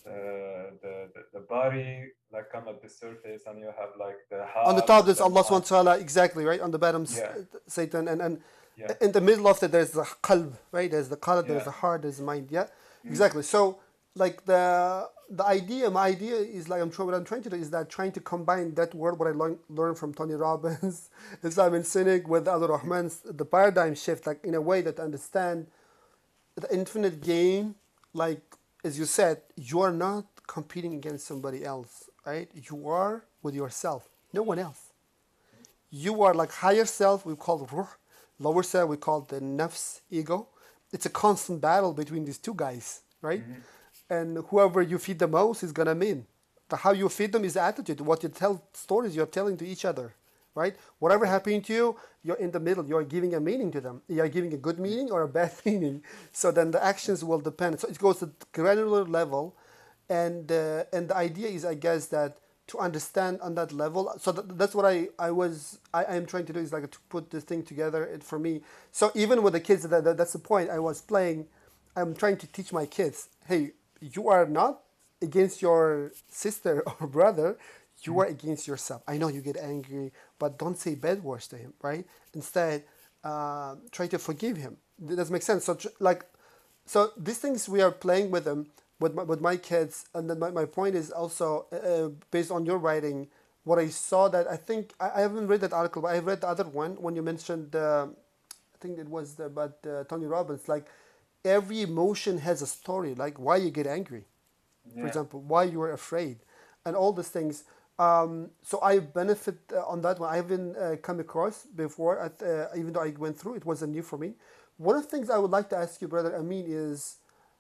the body like come at the surface, and you have like the heart. On the top, there's the Allah mind. subhanahu wa ta'ala, exactly, right? On the bottom, Yeah. Satan, and Yeah. in the middle of it, there's the qalb, right? There's the qalb, there's Yeah. the heart, there's the mind. Yeah, exactly. So, like my idea is like what I'm trying to do is that trying to combine that word, what I learned from Tony Robbins, Simon Sinek, with other Rahmans, the paradigm shift, like in a way that understand the infinite game, like as you said, you are not competing against somebody else, right? You are with yourself, no one else. You are like higher self, we call ruh, lower self, we call the nafs, ego. It's a constant battle between these two guys, right? And whoever you feed the most is gonna win. How you feed them is the attitude. What you tell stories you're telling to each other, right? Whatever happened to you, you're in the middle. You're giving a meaning to them. You're giving a good meaning or a bad meaning. So then the actions will depend. So it goes to the granular level, and the idea is, I guess, that to understand on that level. So that's what I am trying to do, is like to put this thing together for me. So even with the kids, that's the point I was playing. I'm trying to teach my kids, hey, you are not against your sister or brother, you are against yourself. I know you get angry, but don't say bad words to him, right? Instead, try to forgive him. Does make sense? So these things we are playing with them, with my kids, and then my point is also based on your writing. What I saw, that I think I haven't read that article, but I read the other one when you mentioned. I think it was about Tony Robbins. Like every emotion has a story. Like why you get angry, for example, why you are afraid, and all these things. So I benefit on that one. I haven't come across before, even though I went through. It wasn't new for me. One of the things I would like to ask you, brother Amin, is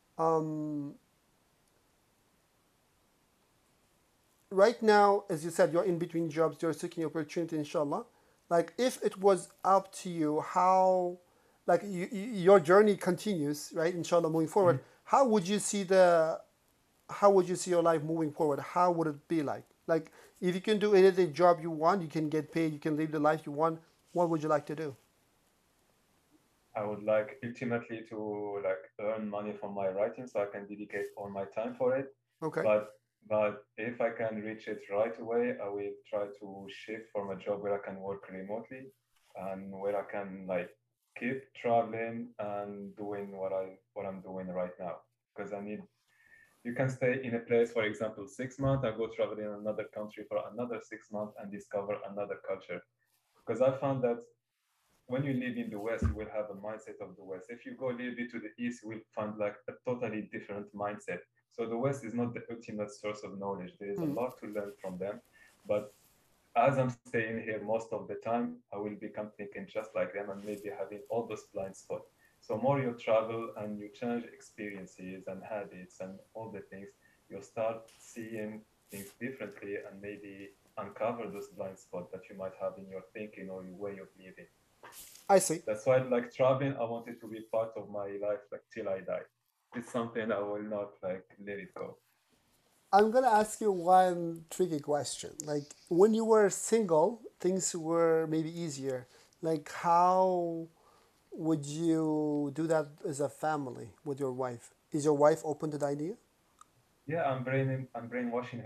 right now, as you said, you're in between jobs. You're seeking opportunity, inshallah. Like if it was up to you, how, like your journey continues, right? Inshallah, moving forward. How would you see your life moving forward? How would it be like? Like, if you can do any job you want, you can get paid, you can live the life you want, what would you like to do? I would like ultimately to like earn money from my writing so I can dedicate all my time for it. Okay. But if I can reach it right away, I will try to shift from a job where I can work remotely and where I can like keep traveling and doing what I'm doing right now. Because you can stay in a place, for example, 6 months, and go travel in another country for another 6 months and discover another culture. Because I found that when you live in the West, you will have a mindset of the West. If you go a little bit to the East, you will find like a totally different mindset. So the West is not the ultimate source of knowledge. There is a lot to learn from them. But as I'm staying here most of the time, I will become thinking just like them and maybe having all those blind spots. So more you travel and you change experiences and habits and all the things, you'll start seeing things differently and maybe uncover those blind spots that you might have in your thinking or your way of living. I see. That's why, like traveling, I want it to be part of my life, like till I die. It's something I will not like let it go. I'm gonna ask you one tricky question. Like when you were single, things were maybe easier. Like how would you do that as a family with your wife? Is your wife open to the idea? Yeah, I'm brainwashing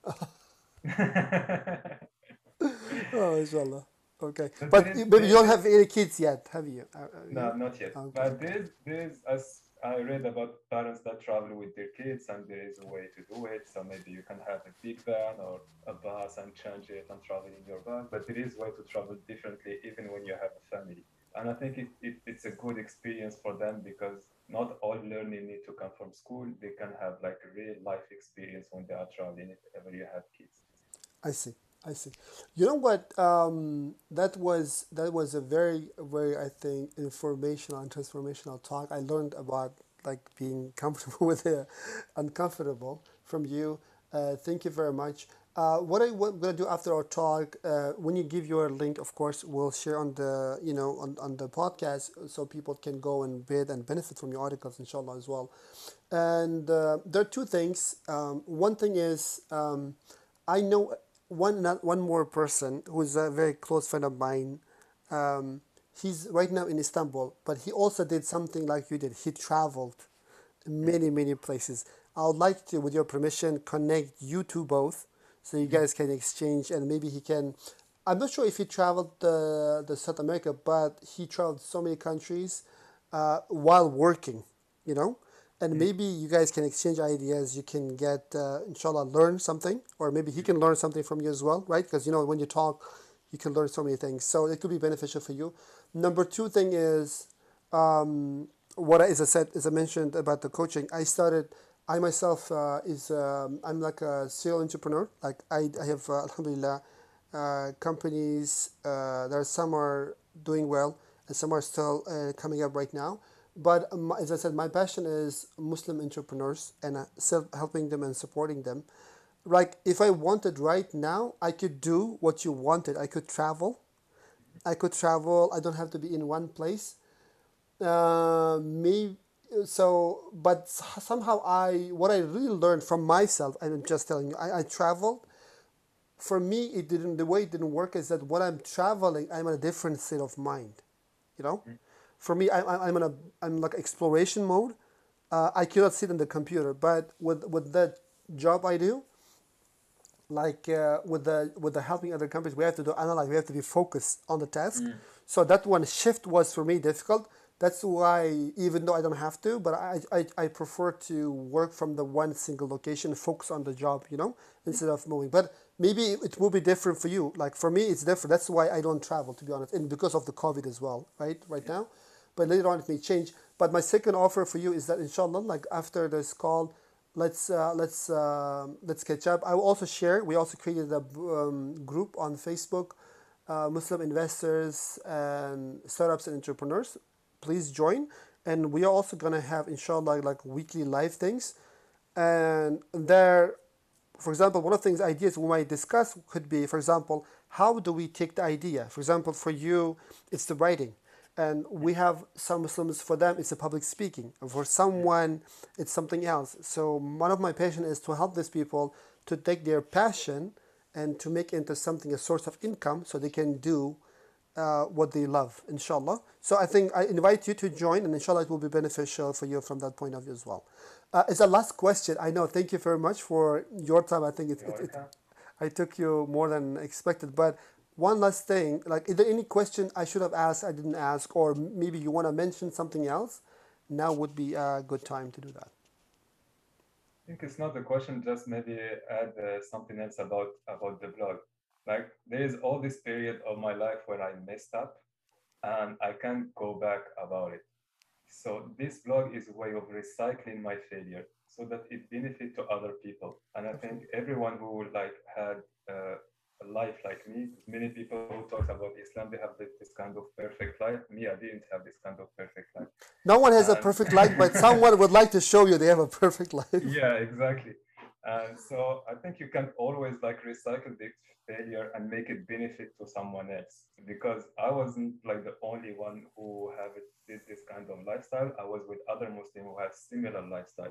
her. Oh, inshallah. Okay, But but maybe you there don't is have any kids yet, have you? no, You? not yet. Okay, But okay. there's as I read about parents that travel with their kids, and there is a way to do it. So maybe you can have a big van or a bus and change it and travel in your van. But there is way to travel differently, even when you have a family. And I think it's a good experience for them because not all learning need to come from school. They can have like a real life experience when they are traveling if ever you have kids. I see. I see. You know what? That was a very I think informational and transformational talk. I learned about like being comfortable with the uncomfortable from you. Thank you very much. What I'm gonna do after our talk, when you give your link, of course, we'll share on the on the podcast so people can go and bid and benefit from your articles, inshallah, as well. And there are two things. One thing is I know one more person who's a very close friend of mine. Um, he's right now in Istanbul, but he also did something like you did. He traveled many places. I would like to, with your permission, connect you two both, so you Mhm. guys can exchange, and maybe he can. I'm not sure if he traveled the South America, but he traveled so many countries while working, you know, and Mhm. maybe you guys can exchange ideas. You can get, inshallah, learn something, or maybe he can learn something from you as well, right? Because when you talk, you can learn so many things. So it could be beneficial for you. Number two thing is what as I said, as I mentioned about the coaching, I myself is I'm like a serial entrepreneur. Like I have alhamdulillah companies. There are some are doing well and some are still coming up right now. But as I said, my passion is Muslim entrepreneurs and self helping them and supporting them. Like if I wanted right now, I could do what you wanted. I could travel. I could travel. I don't have to be in one place. Me so but somehow what I really learned from myself, I'm just telling you, I traveled. For me, it didn't the way it didn't work is that when I'm traveling, I'm in a different state of mind, you know. For me, I'm like exploration mode. I cannot sit on the computer, but with that job I do, like with the helping other companies, we have to do analyze. We have to be focused on the task. Mhm. So that one shift was for me difficult. That's why even though I don't have to, but I prefer to work from the one single location, focus on the job, instead of moving. But maybe it will be different for you. Like for me, it's different. That's why I don't travel, to be honest, and because of the COVID as well, right Yeah. now. But later on it may change. But my second offer for you is that inshallah, like after this call, let's catch up. I will also share. We also created a group on Facebook, Muslim investors and startups and entrepreneurs. Please join, and we are also gonna have inshallah like weekly live things, and there, for example, one of the things ideas we might discuss could be, for example, how do we take the idea? For example, for you, it's the writing. And we have some Muslims, for them, it's the public speaking. And for someone, it's something else. So one of my passion is to help these people to take their passion and to make it into something, a source of income, so they can do what they love, inshallah. So I think I invite you to join, and inshallah it will be beneficial for you from that point of view as well. As a last question, I know, thank you very much for your time. I think You're welcome. I took you more than expected. But one last thing, like, is there any question I should have asked I didn't ask, or maybe you want to mention something else? Now would be a good time to do that. I think it's not a question, just maybe add something else about the blog. Like there is all this period of my life where I messed up and I can't go back about it. So this blog is a way of recycling my failure so that it benefit to other people. And I think everyone who like had a life like me, many people who talk about Islam, they have this kind of perfect life. Me, I didn't have this kind of perfect life. No one has a And perfect life, but someone would like to show you they have a perfect life. yeah, exactly. And so I think you can always like recycle the failure and make it benefit to someone else because I wasn't like the only one who have did this kind of lifestyle. I was with other Muslims who have similar lifestyle.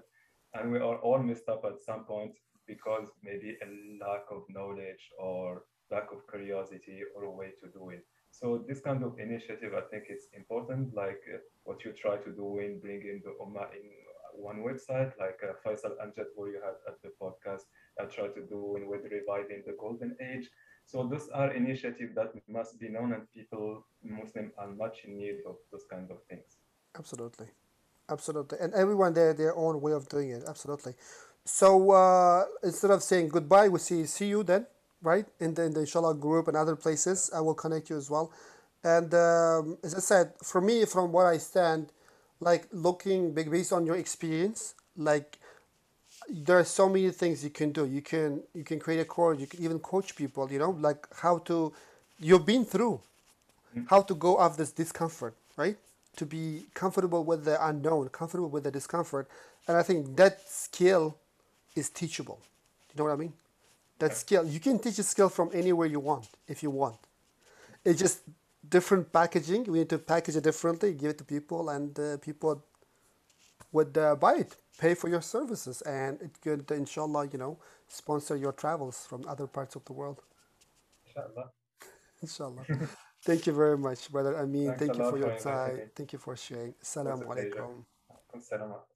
and we are all messed up at some point because maybe a lack of knowledge or lack of curiosity or a way to do it. So this kind of initiative, I think it's important, like what you try to do in bringing the Ummah in one website, like Faisal Amjad, where you had at the podcast, I try to do in with reviving the golden age. So those are initiatives that must be known, and people, Muslim, are much in need of those kind of things. Absolutely. Absolutely. And everyone their own way of doing it. Absolutely. So instead of saying goodbye, we see you then, right? In the inshallah group and other places. I will connect you as well. And as I said, for me, from where I stand, like looking big based on your experience, like there are so many things you can do. You can create a course. You can even coach people. Like how to. You've been through Mm. how to go off this discomfort, right? To be comfortable with the unknown, comfortable with the discomfort. And I think that skill is teachable. You know what I mean? That Yeah, skill, you can teach a skill from anywhere you want, if you want. It's just different packaging. We need to package it differently, give it to people, and people would buy it, pay for your services, and it could, inshallah, sponsor your travels from other parts of the world. inshallah. Inshallah. Thank you very much, brother Amin. Thanks a Thank you for lot your for inviting time. me. Thank you for sharing. It was Assalamu a pleasure. alaikum. Assalamu